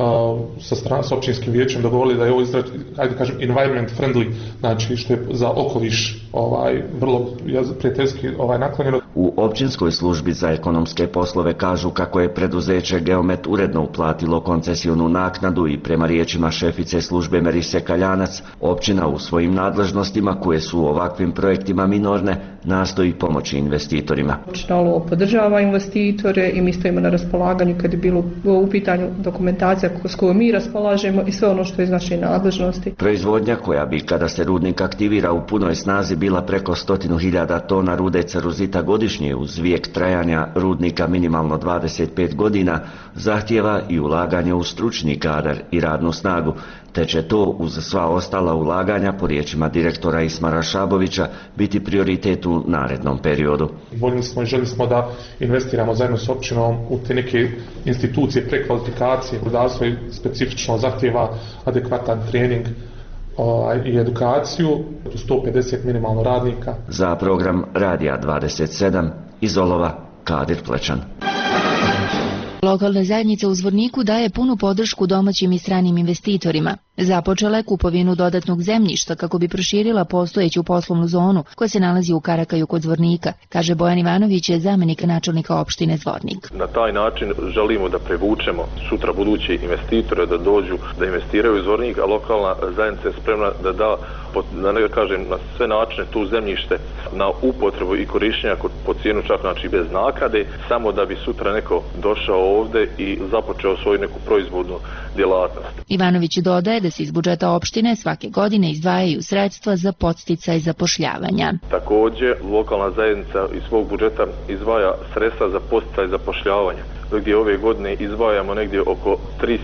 Speaker 10: sa općinskim vijećem dogovorili da je ovo environment friendly, znači što je za okoliš vrlo prijateljski naklonjeno.
Speaker 9: U općinskoj službi za ekonomske poslove kažu kako je preduzeće Geomet uredno uplatilo koncesionu naknadu i prema riječima šefice službe Merise Kaljanac, općina u svojim nadležnostima koje su u ovakvim projektima minorne nastoji pomoći investitorima.
Speaker 13: Općina Olovo podržava investitore i mi stojimo na raspolaganju kad je bilo u pitanju dokumentacija
Speaker 5: informacija s kojom mi raspolažemo i sve ono što je iz naše nadležnosti.
Speaker 9: Proizvodnja koja bi, kada se rudnik aktivira u punoj snazi, bila preko 100.000 tona rude ceruzita godišnje uz vijek trajanja rudnika minimalno 25 godina, zahtijeva i ulaganje u stručni kadar i radnu snagu, te će to uz sva ostala ulaganja, po riječima direktora Ismara Šabovića, biti prioritet u narednom periodu.
Speaker 10: Voljeli smo i željeli smo da investiramo zajedno s općinom u te neke institucije prekvalifikacije. Rudarstvo specifično zahtijeva adekvatan trening i edukaciju, 150 minimalno radnika.
Speaker 9: Za program Radija 27 iz Olova, Kadir Plečan.
Speaker 13: Lokalna zajednica u Zvorniku daje punu podršku domaćim i stranim investitorima. Započela je kupovinu dodatnog zemljišta kako bi proširila postojeću poslovnu zonu koja se nalazi u Karakaju kod Zvornika, kaže Bojan Ivanović, je zamjenik načelnika opštine Zvornik.
Speaker 14: Na taj način želimo da privučemo sutra buduće investitore da dođu da investiraju u Zvornik, a lokalna zajednica je spremna da da, ne kažem, na sve načine tu zemljište na upotrebu i korištenja po cijenu čak znači bez naknade, samo da bi sutra neko došao ovde i započeo svoju neku proizvodnu djelatnost.
Speaker 13: Ivanović dodaje da se iz budžeta opštine svake godine izdvajaju sredstva za podsticaj zapošljavanja.
Speaker 14: Također, lokalna zajednica iz svog budžeta izdvaja sredstva za podsticaj zapošljavanja, gdje ove godine izdvajamo negdje oko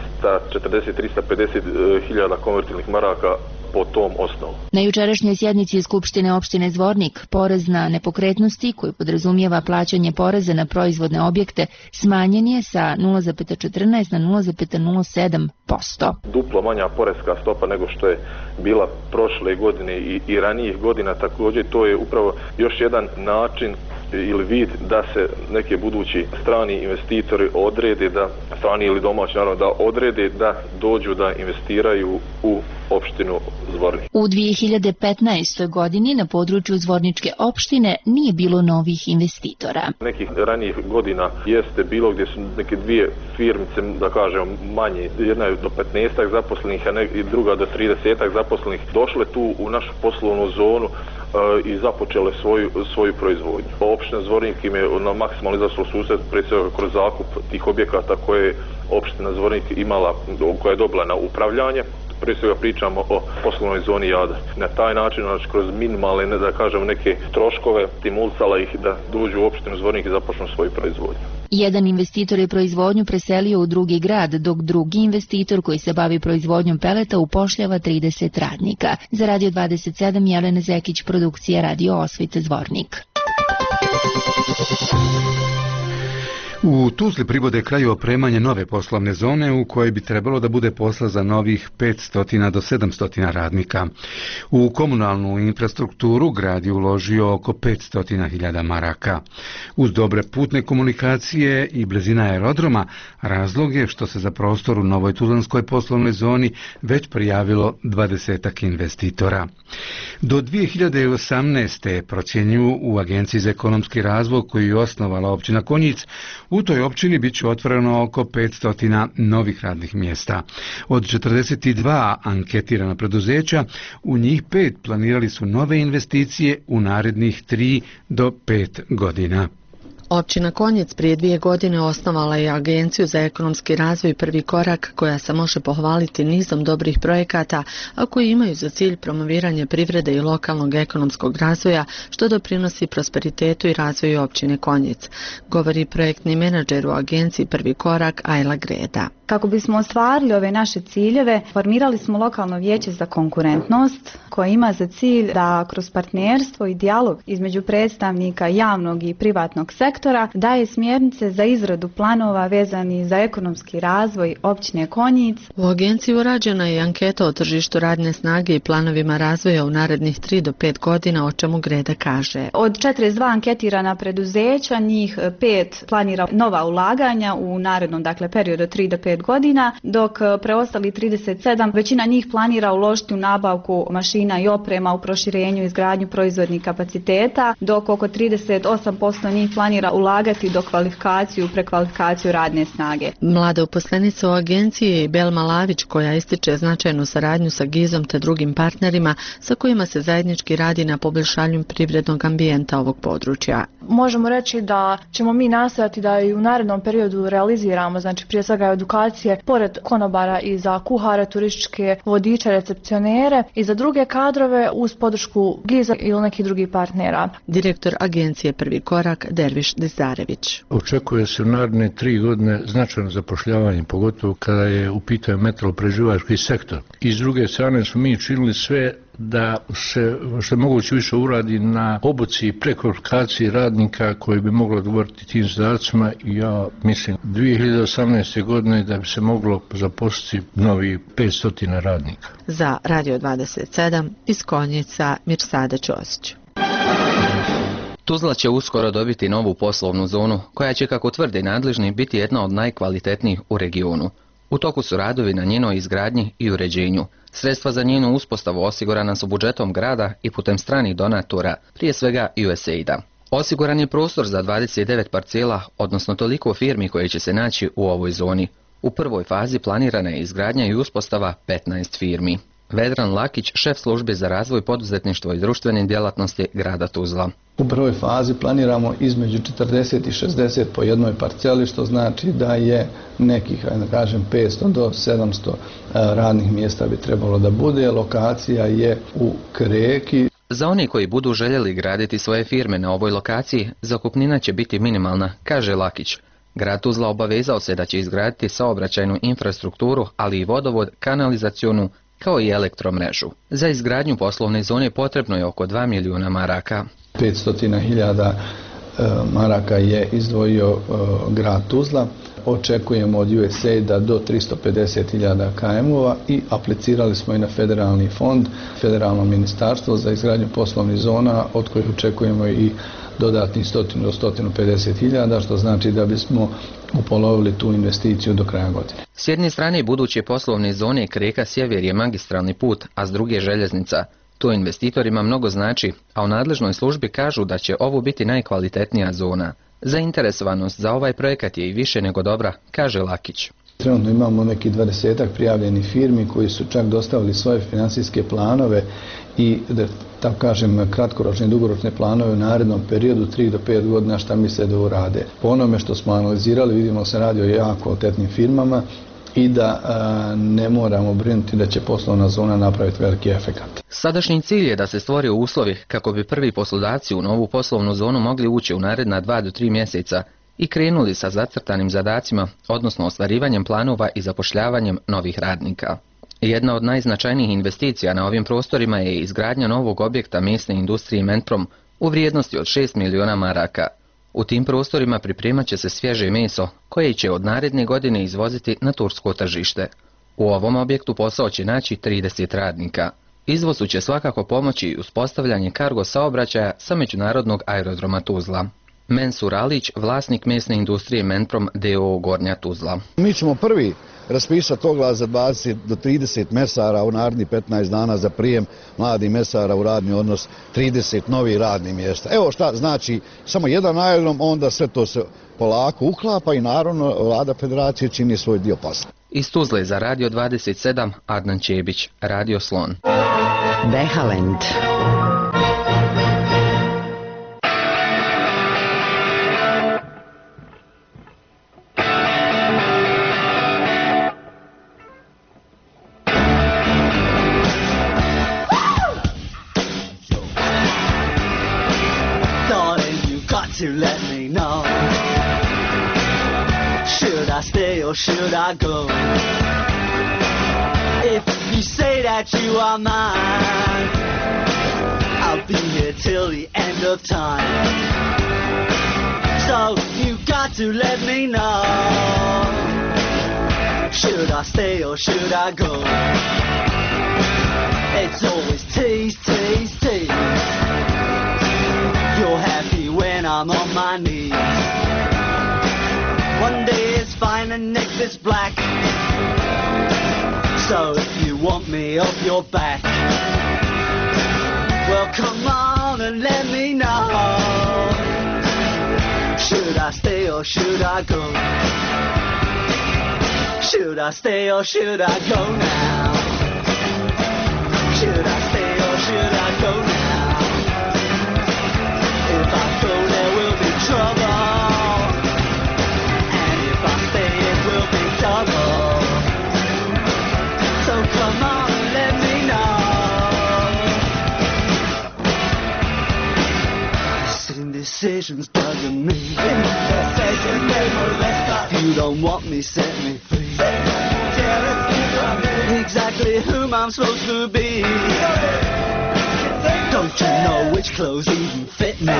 Speaker 14: 340-350 hiljada konvertilnih maraka po tom osnovu.
Speaker 13: Na jučerašnjoj sjednici Skupštine opštine Zvornik, porez na nepokretnosti, koji podrazumijeva plaćanje poreza na proizvodne objekte, smanjen je sa 0,14 na 0,07%.
Speaker 14: Duplo manja poreska stopa nego što je bila prošle godine i ranijih godina. Također to je upravo još jedan način ili vid da se neki budući strani investitori odrede, da strani ili domaći naravno da odrede da dođu da investiraju u opštinu Zvornik.
Speaker 13: U 2015. godini na području Zvorničke opštine nije bilo novih investitora.
Speaker 14: Nekih ranijih godina jeste bilo gdje su neke dvije firmice, da kažem manje, jedna je do 15 zaposlenih, a druga do 30 zaposlenih, došle tu u našu poslovnu zonu i započele svoju proizvodnju. Opština Zvornik im je na maksimalno izašlo susret, prije svega kroz zakup tih objekata koje je opština Zvornik imala, koja je dobila na upravljanje. Prije svega pričamo o poslovnoj zoni Jadar. Na taj način, znači kroz minimalne, da kažem, neke troškove, stimulcala ih da dođu u opštinu Zvornik i započnu svoju proizvodnju.
Speaker 13: Jedan investitor je proizvodnju preselio u drugi grad, dok drugi investitor koji se bavi proizvodnjom peleta upošljava 30 radnika. Za Radio 27 Jelena Zekić, produkcija Radio Osvit Zvornik.
Speaker 2: U Tuzli privode kraju opremanje nove poslovne zone u kojoj bi trebalo da bude posla za novih 500 do 700 radnika. U komunalnu infrastrukturu grad je uložio oko 500.000 maraka. Uz dobre putne komunikacije i blizina aerodroma, razlog je što se za prostor u novoj tuzlanskoj poslovnoj zoni već prijavilo 20 investitora. Do 2018. procjenjuju u Agenciji za ekonomski razvoj koju je osnovala općina Konjic, u toj općini bit će otvoreno oko 500 novih radnih mjesta. Od 42 anketirana preduzeća, u njih 5 planirali su nove investicije u narednih 3 do 5 godina.
Speaker 15: Općina Konjic prije 2 godine osnovala je Agenciju za ekonomski razvoj Prvi korak, koja se može pohvaliti nizom dobrih projekata, a koji imaju za cilj promoviranje privrede i lokalnog ekonomskog razvoja, što doprinosi prosperitetu i razvoju općine Konjic, govori projektni menadžer u Agenciji Prvi korak Ajla Greda.
Speaker 16: Kako bismo ostvarili ove naše ciljeve, formirali smo lokalno vijeće za konkurentnost koje ima za cilj da kroz partnerstvo i dijalog između predstavnika javnog i privatnog sektora daje smjernice za izradu planova vezani za ekonomski razvoj općine Konjic.
Speaker 15: U agenciji urađena je anketa o tržištu radne snage i planovima razvoja u narednih 3 do 5 godina, o čemu Greda kaže.
Speaker 16: Od 42 anketirana preduzeća, njih 5 planira nova ulaganja u narednom periodu 3 do 5 godina, dok preostali 37 većina njih planira uložiti u nabavku mašina i oprema, u proširenju i izgradnju proizvodnih kapaciteta, dok oko 38% njih planira ulagati do kvalifikaciju, prekvalifikaciju radne snage.
Speaker 15: Mlada uposlenica u agenciji je Belma Lavić, koja ističe značajnu saradnju sa GIZ-om te drugim partnerima sa kojima se zajednički radi na poboljšanju privrednog ambijenta ovog područja.
Speaker 17: Možemo reći da ćemo mi nastojati da i u narednom periodu realiziramo, prije svega edukaciju
Speaker 3: lokacije, pored konobara i za kuhare, turističke vodiče, recepcionere i za druge kadrove uz podršku GIZ-a ili nekih drugih partnera.
Speaker 15: Direktor agencije Prvi korak Derviš Dizarević.
Speaker 4: Očekuje se u naredne 3 godine značajno zapošljavanje, pogotovo kada je u pitanju metaloprerađivački sektor. I s druge strane smo mi činili sve da se što je moguće više uradi na obuci i prekvalifikaciji radnika koji bi moglo odgovoriti tim zadacima i ja mislim 2018. godine da bi se moglo zaposliti novi 500 radnika.
Speaker 15: Za Radio 27 iz Konjica Mirsada Ćosić.
Speaker 17: Tuzla će uskoro dobiti novu poslovnu zonu koja će, kako tvrde nadležni, biti jedna od najkvalitetnijih u regionu. U toku su radovi na njenoj izgradnji i uređenju. Sredstva za njenu uspostavu osigurana su budžetom grada i putem stranih donatora, prije svega USAID-a. Osiguran je prostor za 29 parcela, odnosno toliko firmi koje će se naći u ovoj zoni. U prvoj fazi planirana je izgradnja i uspostava 15 firmi. Vedran Lakić, šef službe za razvoj poduzetništva i društvene djelatnosti grada Tuzla.
Speaker 18: U prvoj fazi planiramo između 40 i 60 po jednoj parceli, što znači da je nekih, da kažem, 500 do 700 radnih mjesta bi trebalo da bude. Lokacija je u Kreki.
Speaker 17: Za one koji budu željeli graditi svoje firme na ovoj lokaciji, zakupnina će biti minimalna, kaže Lakić. Grad Tuzla obavezao se da će izgraditi saobraćajnu infrastrukturu, ali i vodovod, kanalizacionu, kao i elektromrežu. Za izgradnju poslovne zone potrebno je oko 2 milijuna maraka.
Speaker 18: 500.000 maraka je izdvojio grad Tuzla. Očekujemo od USAID-a do 350.000 KM-ova i aplicirali smo i na federalni fond, federalno ministarstvo za izgradnju poslovnih zona, od kojih očekujemo i dodatnih 100 do 150.000, što znači da bismo upolovili tu investiciju do kraja godine.
Speaker 17: S jedne strane buduće poslovne zone Kreka Sjever je magistralni put, a s druge željeznica. To investitorima mnogo znači, a u nadležnoj službi kažu da će ovo biti najkvalitetnija zona. Zainteresovanost za ovaj projekat je i više nego dobra, kaže Lakić.
Speaker 18: Trenutno imamo neki 20-ak prijavljenih firmi koji su čak dostavili svoje financijske planove i, da tako kažem, kratkoročne i dugoročne planove u narednom periodu 3 do 5 godina šta misle da urade. Po onome što smo analizirali, vidimo se radi o jako kvalitetnim firmama i da ne moramo brinuti da će poslovna zona napraviti veliki efekat.
Speaker 17: Sadašnji cilj je da se stvori uslovi kako bi prvi poslodavci u novu poslovnu zonu mogli ući u naredna 2 do 3 mjeseca i krenuli sa zacrtanim zadacima, odnosno ostvarivanjem planova i zapošljavanjem novih radnika. Jedna od najznačajnijih investicija na ovim prostorima je izgradnja novog objekta mesne industrije Mentprom u vrijednosti od 6 milijuna maraka. U tim prostorima pripremat će se svježe meso koje će od naredne godine izvoziti na tursko tržište. U ovom objektu posao će naći 30 radnika. Izvozu će svakako pomoći i uspostavljanje kargo saobraćaja sa međunarodnog aerodroma Tuzla. Mensur Alić, vlasnik mesne industrije Mentprom d.o.o. Gornja Tuzla.
Speaker 21: Mi ćemo prvi raspisati oglas za 20 do 30 mesara u narednih 15 dana za prijem mladih mesara u radni odnos, 30 novih radnih mjesta. Evo šta znači samo jedan aerodrom, onda sve to se polako uklapa i naravno vlada federacije čini svoj dio posla.
Speaker 17: Iz Tuzle za Radio 27, Adnan Čebić, Radio Slon.
Speaker 6: Behalend.
Speaker 22: To let me know, should I stay or should I go? If you say that you are mine, I'll be here till the end of time. So you got to let me know, should I stay or should I go? It's always tease, tease, tease. You're happy when I'm on my knees. One day it's fine and next it's black. So if you want me off your back, well come on and let me know, should I stay or should I go? Should I stay or should I go now? Should I stay or should I go now? If I go there will be trouble, and if I stay it will be double. decisions doesn't mean if you don't want me, set me free. Exactly whom I'm supposed to be. Don't you know which clothes even fit me?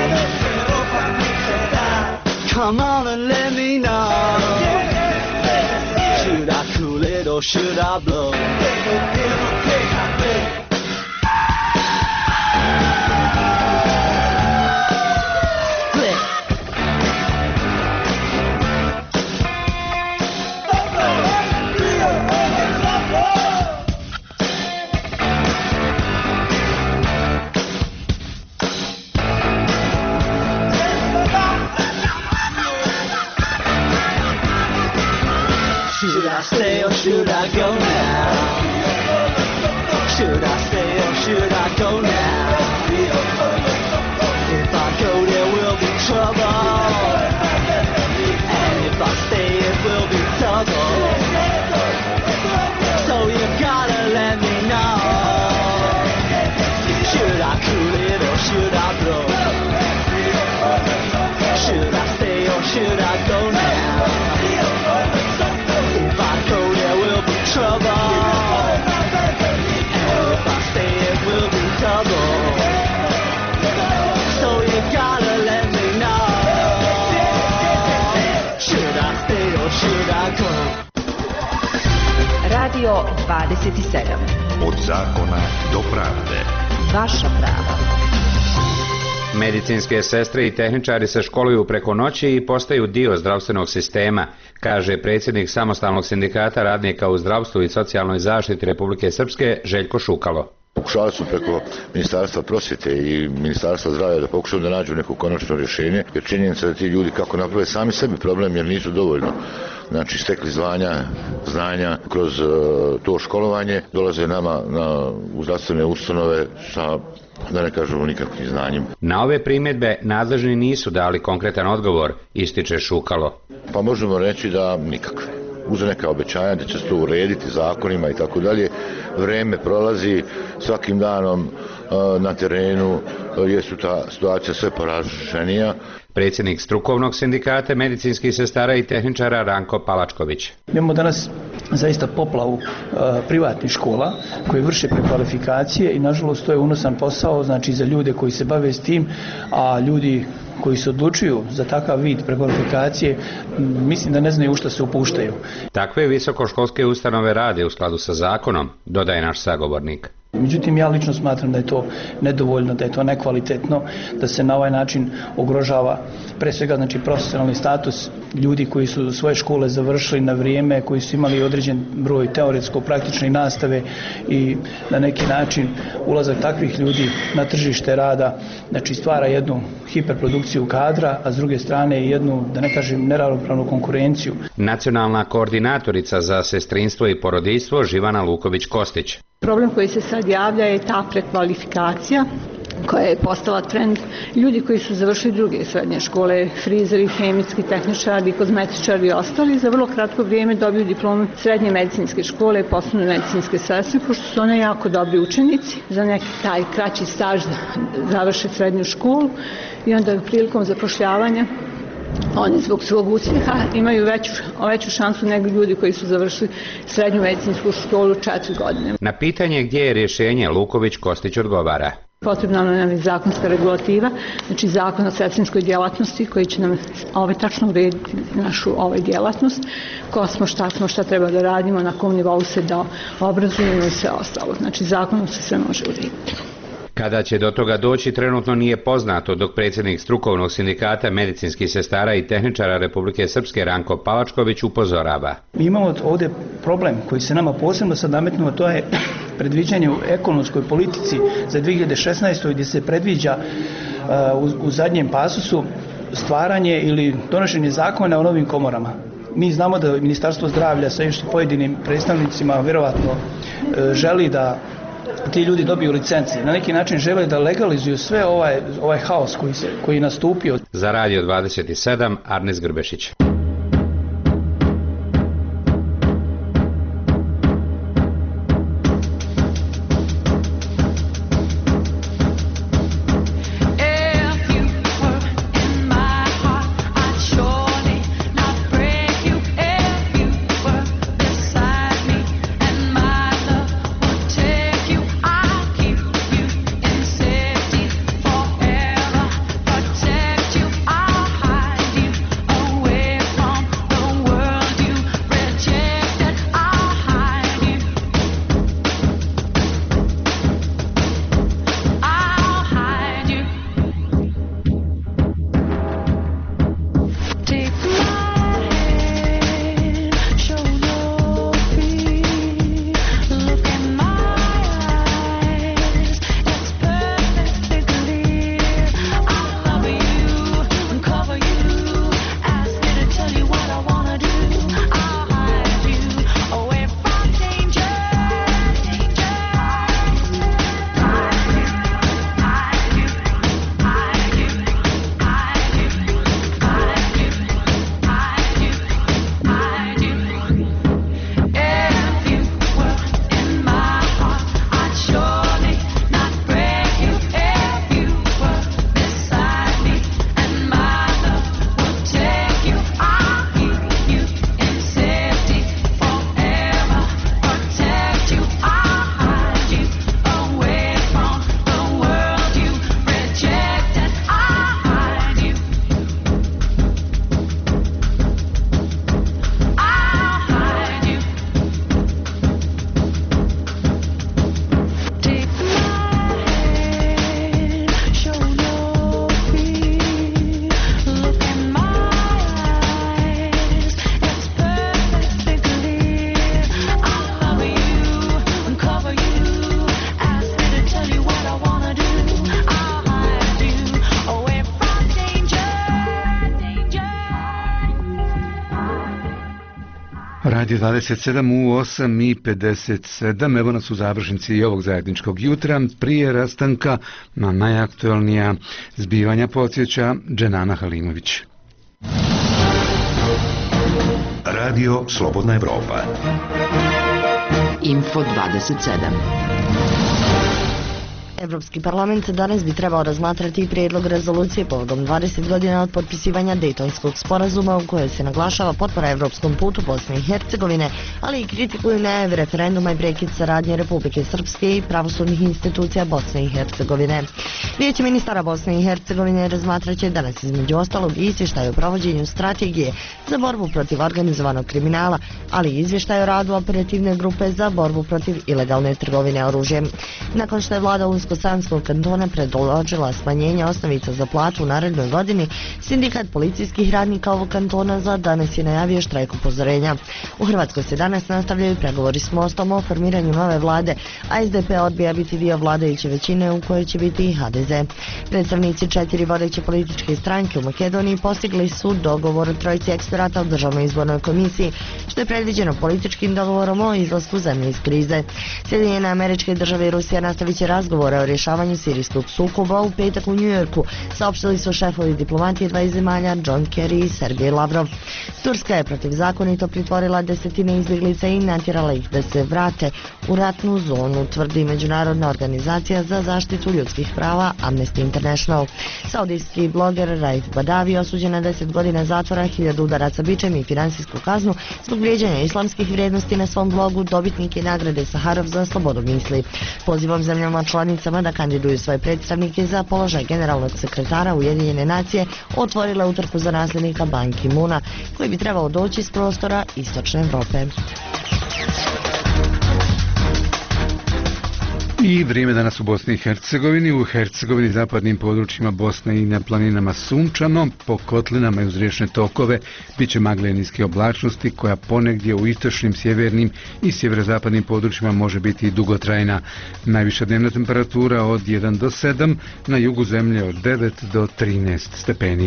Speaker 22: Come on and let me know. Should I cool it or should I blow? Should I stay or should I go now? Should I stay or should I go now? If I go there will be trouble, and if I stay it will be trouble. So you gotta let me know. Should I cool it or should I blow? Should I stay or should I go now? If I go there will be trouble, and if I stay it will be trouble. So you gotta let me know. Should I stay or should I go?
Speaker 6: Radio 27.
Speaker 11: Od zakona do pravde.
Speaker 6: Vaša prava.
Speaker 8: Medicinske sestre i tehničari se školuju preko noći i postaju dio zdravstvenog sistema, kaže predsjednik Samostalnog sindikata radnika u zdravstvu i socijalnoj zaštiti Republike Srpske Željko Šukalo.
Speaker 20: Pokušali su preko Ministarstva prosvjete i Ministarstva zdravlja da pokušaju da nađu neko konačno rješenje, jer činjenica da ti ljudi kako naprave sami sebi problem jer nisu dovoljno stekli znanja kroz to školovanje, dolaze nama u zdravstvene ustanove sa, da ne kažemo, nikakvim znanjem.
Speaker 8: Na ove primjedbe nadležni nisu dali konkretan odgovor, ističe Šukalo.
Speaker 20: Pa možemo reći da nikakve. Uz neka obećanja da će se to urediti zakonima i tako dalje. Vreme prolazi, svakim danom na terenu je ta situacija sve poraženija.
Speaker 8: Predsjednik strukovnog sindikata medicinskih sestara i tehničara Ranko Palačković.
Speaker 23: Imamo danas zaista poplavu privatnih škola koje vrše prekvalifikacije i nažalost to je unosan posao, znači za ljude koji se bave s tim, a ljudi koji se odlučuju za takav vid prekvalifikacije mislim da ne znaju u što se upuštaju.
Speaker 8: Takve visokoškolske ustanove rade u skladu sa zakonom, dodaje naš sagovornik.
Speaker 23: Međutim, ja lično smatram da je to nedovoljno, da je to nekvalitetno, da se na ovaj način ugrožava pre svega profesionalni status ljudi koji su svoje škole završili na vrijeme, koji su imali određen broj teoretsko-praktične nastave i na neki način ulazak takvih ljudi na tržište rada stvara jednu hiperprodukciju kadra, a s druge strane jednu, da ne kažem, neravnopravnu konkurenciju.
Speaker 8: Nacionalna koordinatorica za sestrinstvo i porodilstvo Živana Luković-Kostić.
Speaker 24: Problem koji se sad javlja je ta prekvalifikacija koja je postala trend. Ljudi koji su završili druge srednje škole, frizeri, hemijski tehničari, kozmetičari i ostali, za vrlo kratko vrijeme dobiju diplomu srednje medicinske škole i postanu medicinske sestre, pošto su one jako dobri učenici. Za neki taj kraći staž završe srednju školu i onda prilikom zapošljavanja oni zbog svog uspjeha imaju veću šansu nego ljudi koji su završili srednju medicinsku školu 4 godine.
Speaker 8: Na pitanje gdje je rješenje, Luković-Kostić odgovara.
Speaker 24: Potrebna nam je zakonska regulativa, znači zakon o sestrinskoj djelatnosti koji će nam tačno urediti našu djelatnost, ko smo, šta treba da radimo, na kom nivou se da obrazujemo i sve ostalo. Znači zakonom se sve može urediti.
Speaker 8: Kada će do toga doći trenutno nije poznato, dok predsjednik strukovnog sindikata medicinskih sestara i tehničara Republike Srpske Ranko Palačković upozorava.
Speaker 23: Mi imamo ovdje problem koji se nama posebno sad nametnuo, to je predviđanje u ekonomskoj politici za 2016. gdje se predviđa u zadnjem pasusu stvaranje ili donošenje zakona o novim komorama. Mi znamo da Ministarstvo zdravlja sa još pojedinim predstavnicima vjerovatno želi da ti ljudi dobiju licence. Na neki način žele da legalizuju sve ovaj haos koji je nastupio.
Speaker 8: Za Radio 27, Arnes Grbešić.
Speaker 12: If you were in
Speaker 2: Radio 27 u 8:57, evo nas u završnici i ovog zajedničkog jutra. Prije rastanka na najaktualnija zbivanja podsjeća Dženana Halimović.
Speaker 11: Radio Slobodna Evropa.
Speaker 6: Info 27.
Speaker 1: Evropski parlament danas bi trebao razmatrati prijedlog rezolucije povodom 20 godina od potpisivanja Dejtonskog sporazuma u kojoj se naglašava potpora evropskom putu Bosne i Hercegovine, ali i kritikuju najav referenduma i prekid saradnje Republike Srpske i pravosudnih institucija Bosne i Hercegovine. Vijeće ministara Bosne i Hercegovine razmatraće danas između ostalog i izvještaj o provođenju strategije za borbu protiv organizovanog kriminala, ali i izvještaj o radu operativne grupe za borbu protiv ilegalne trgovine oružjem. Nakon što je vlada Unsko-Sanskog kantona predložila smanjenje osnovica za platu u narednoj godini, sindikat policijskih radnika ovog kantona za danas je najavio štrajk upozorenja. U Hrvatskoj se danas nastavljaju pregovori s Mostom o formiranju nove vlade, a SDP odbija biti dio vladajuće većine u kojoj će biti i HDZ. Predstavnici 4 vodeće političke stranke u Makedoniji postigli su dogovor o trojici eksperata u Državnoj izbornoj komisiji, što je predviđeno političkim dogovorom o izlasku zemlje iz krize. Sjedinjene Američke Države i Rusija nastavit će razgovore o rješavanju sirijskog sukoba u petak u Njujorku, saopštili su šefovi diplomatije dvaju zemalja John Kerry i Sergej Lavrov. Turska je protivzakonito pritvorila desetine izbjeglica i natjerala ih da se vrate u ratnu zonu, tvrdi Međunarodna organizacija za zaštitu ljudskih prava Amnesty International. Saudijski bloger Raif Badavi osuđen na 10 godina zatvora, 1000 udaraca bičem i finansijsku kaznu zbog vrijeđanja islamskih vrijednosti na svom blogu, dobitnik je nagrade Saharov za slobodu misli. Pozivom zemljama članicama da kandiduju svoje predstavnike za položaj generalnog sekretara Ujedinjene nacije otvorile utrku za nasljednika Ban Ki-moona, koji bi trebao doći s prostora Istočne Evrope.
Speaker 2: I vrijeme danas u Bosni i Hercegovini. U Hercegovini, zapadnim područjima Bosne i na planinama sunčano, po kotlinama i uz riječne tokove bit će magle niske oblačnosti koja ponegdje u istočnim, sjevernim i sjeverozapadnim područjima može biti dugotrajna. Najviša dnevna temperatura od 1 do 7, na jugu zemlje od 9 do 13 stepeni.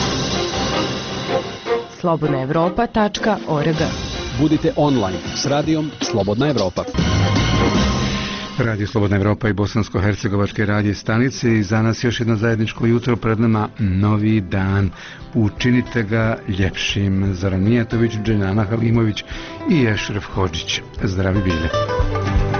Speaker 6: slobodnaevropa.org.
Speaker 5: Budite online s radijom Slobodna Evropa.
Speaker 2: Radio Slobodna Evropa i bosansko-hercegovačke radije stanice i za nas još jedno zajedničko jutro, pred nama novi dan. Učinite ga ljepšim. Zoran Mijatović, Dženana Halimović i Ešref Hodžić. Zdravi bili.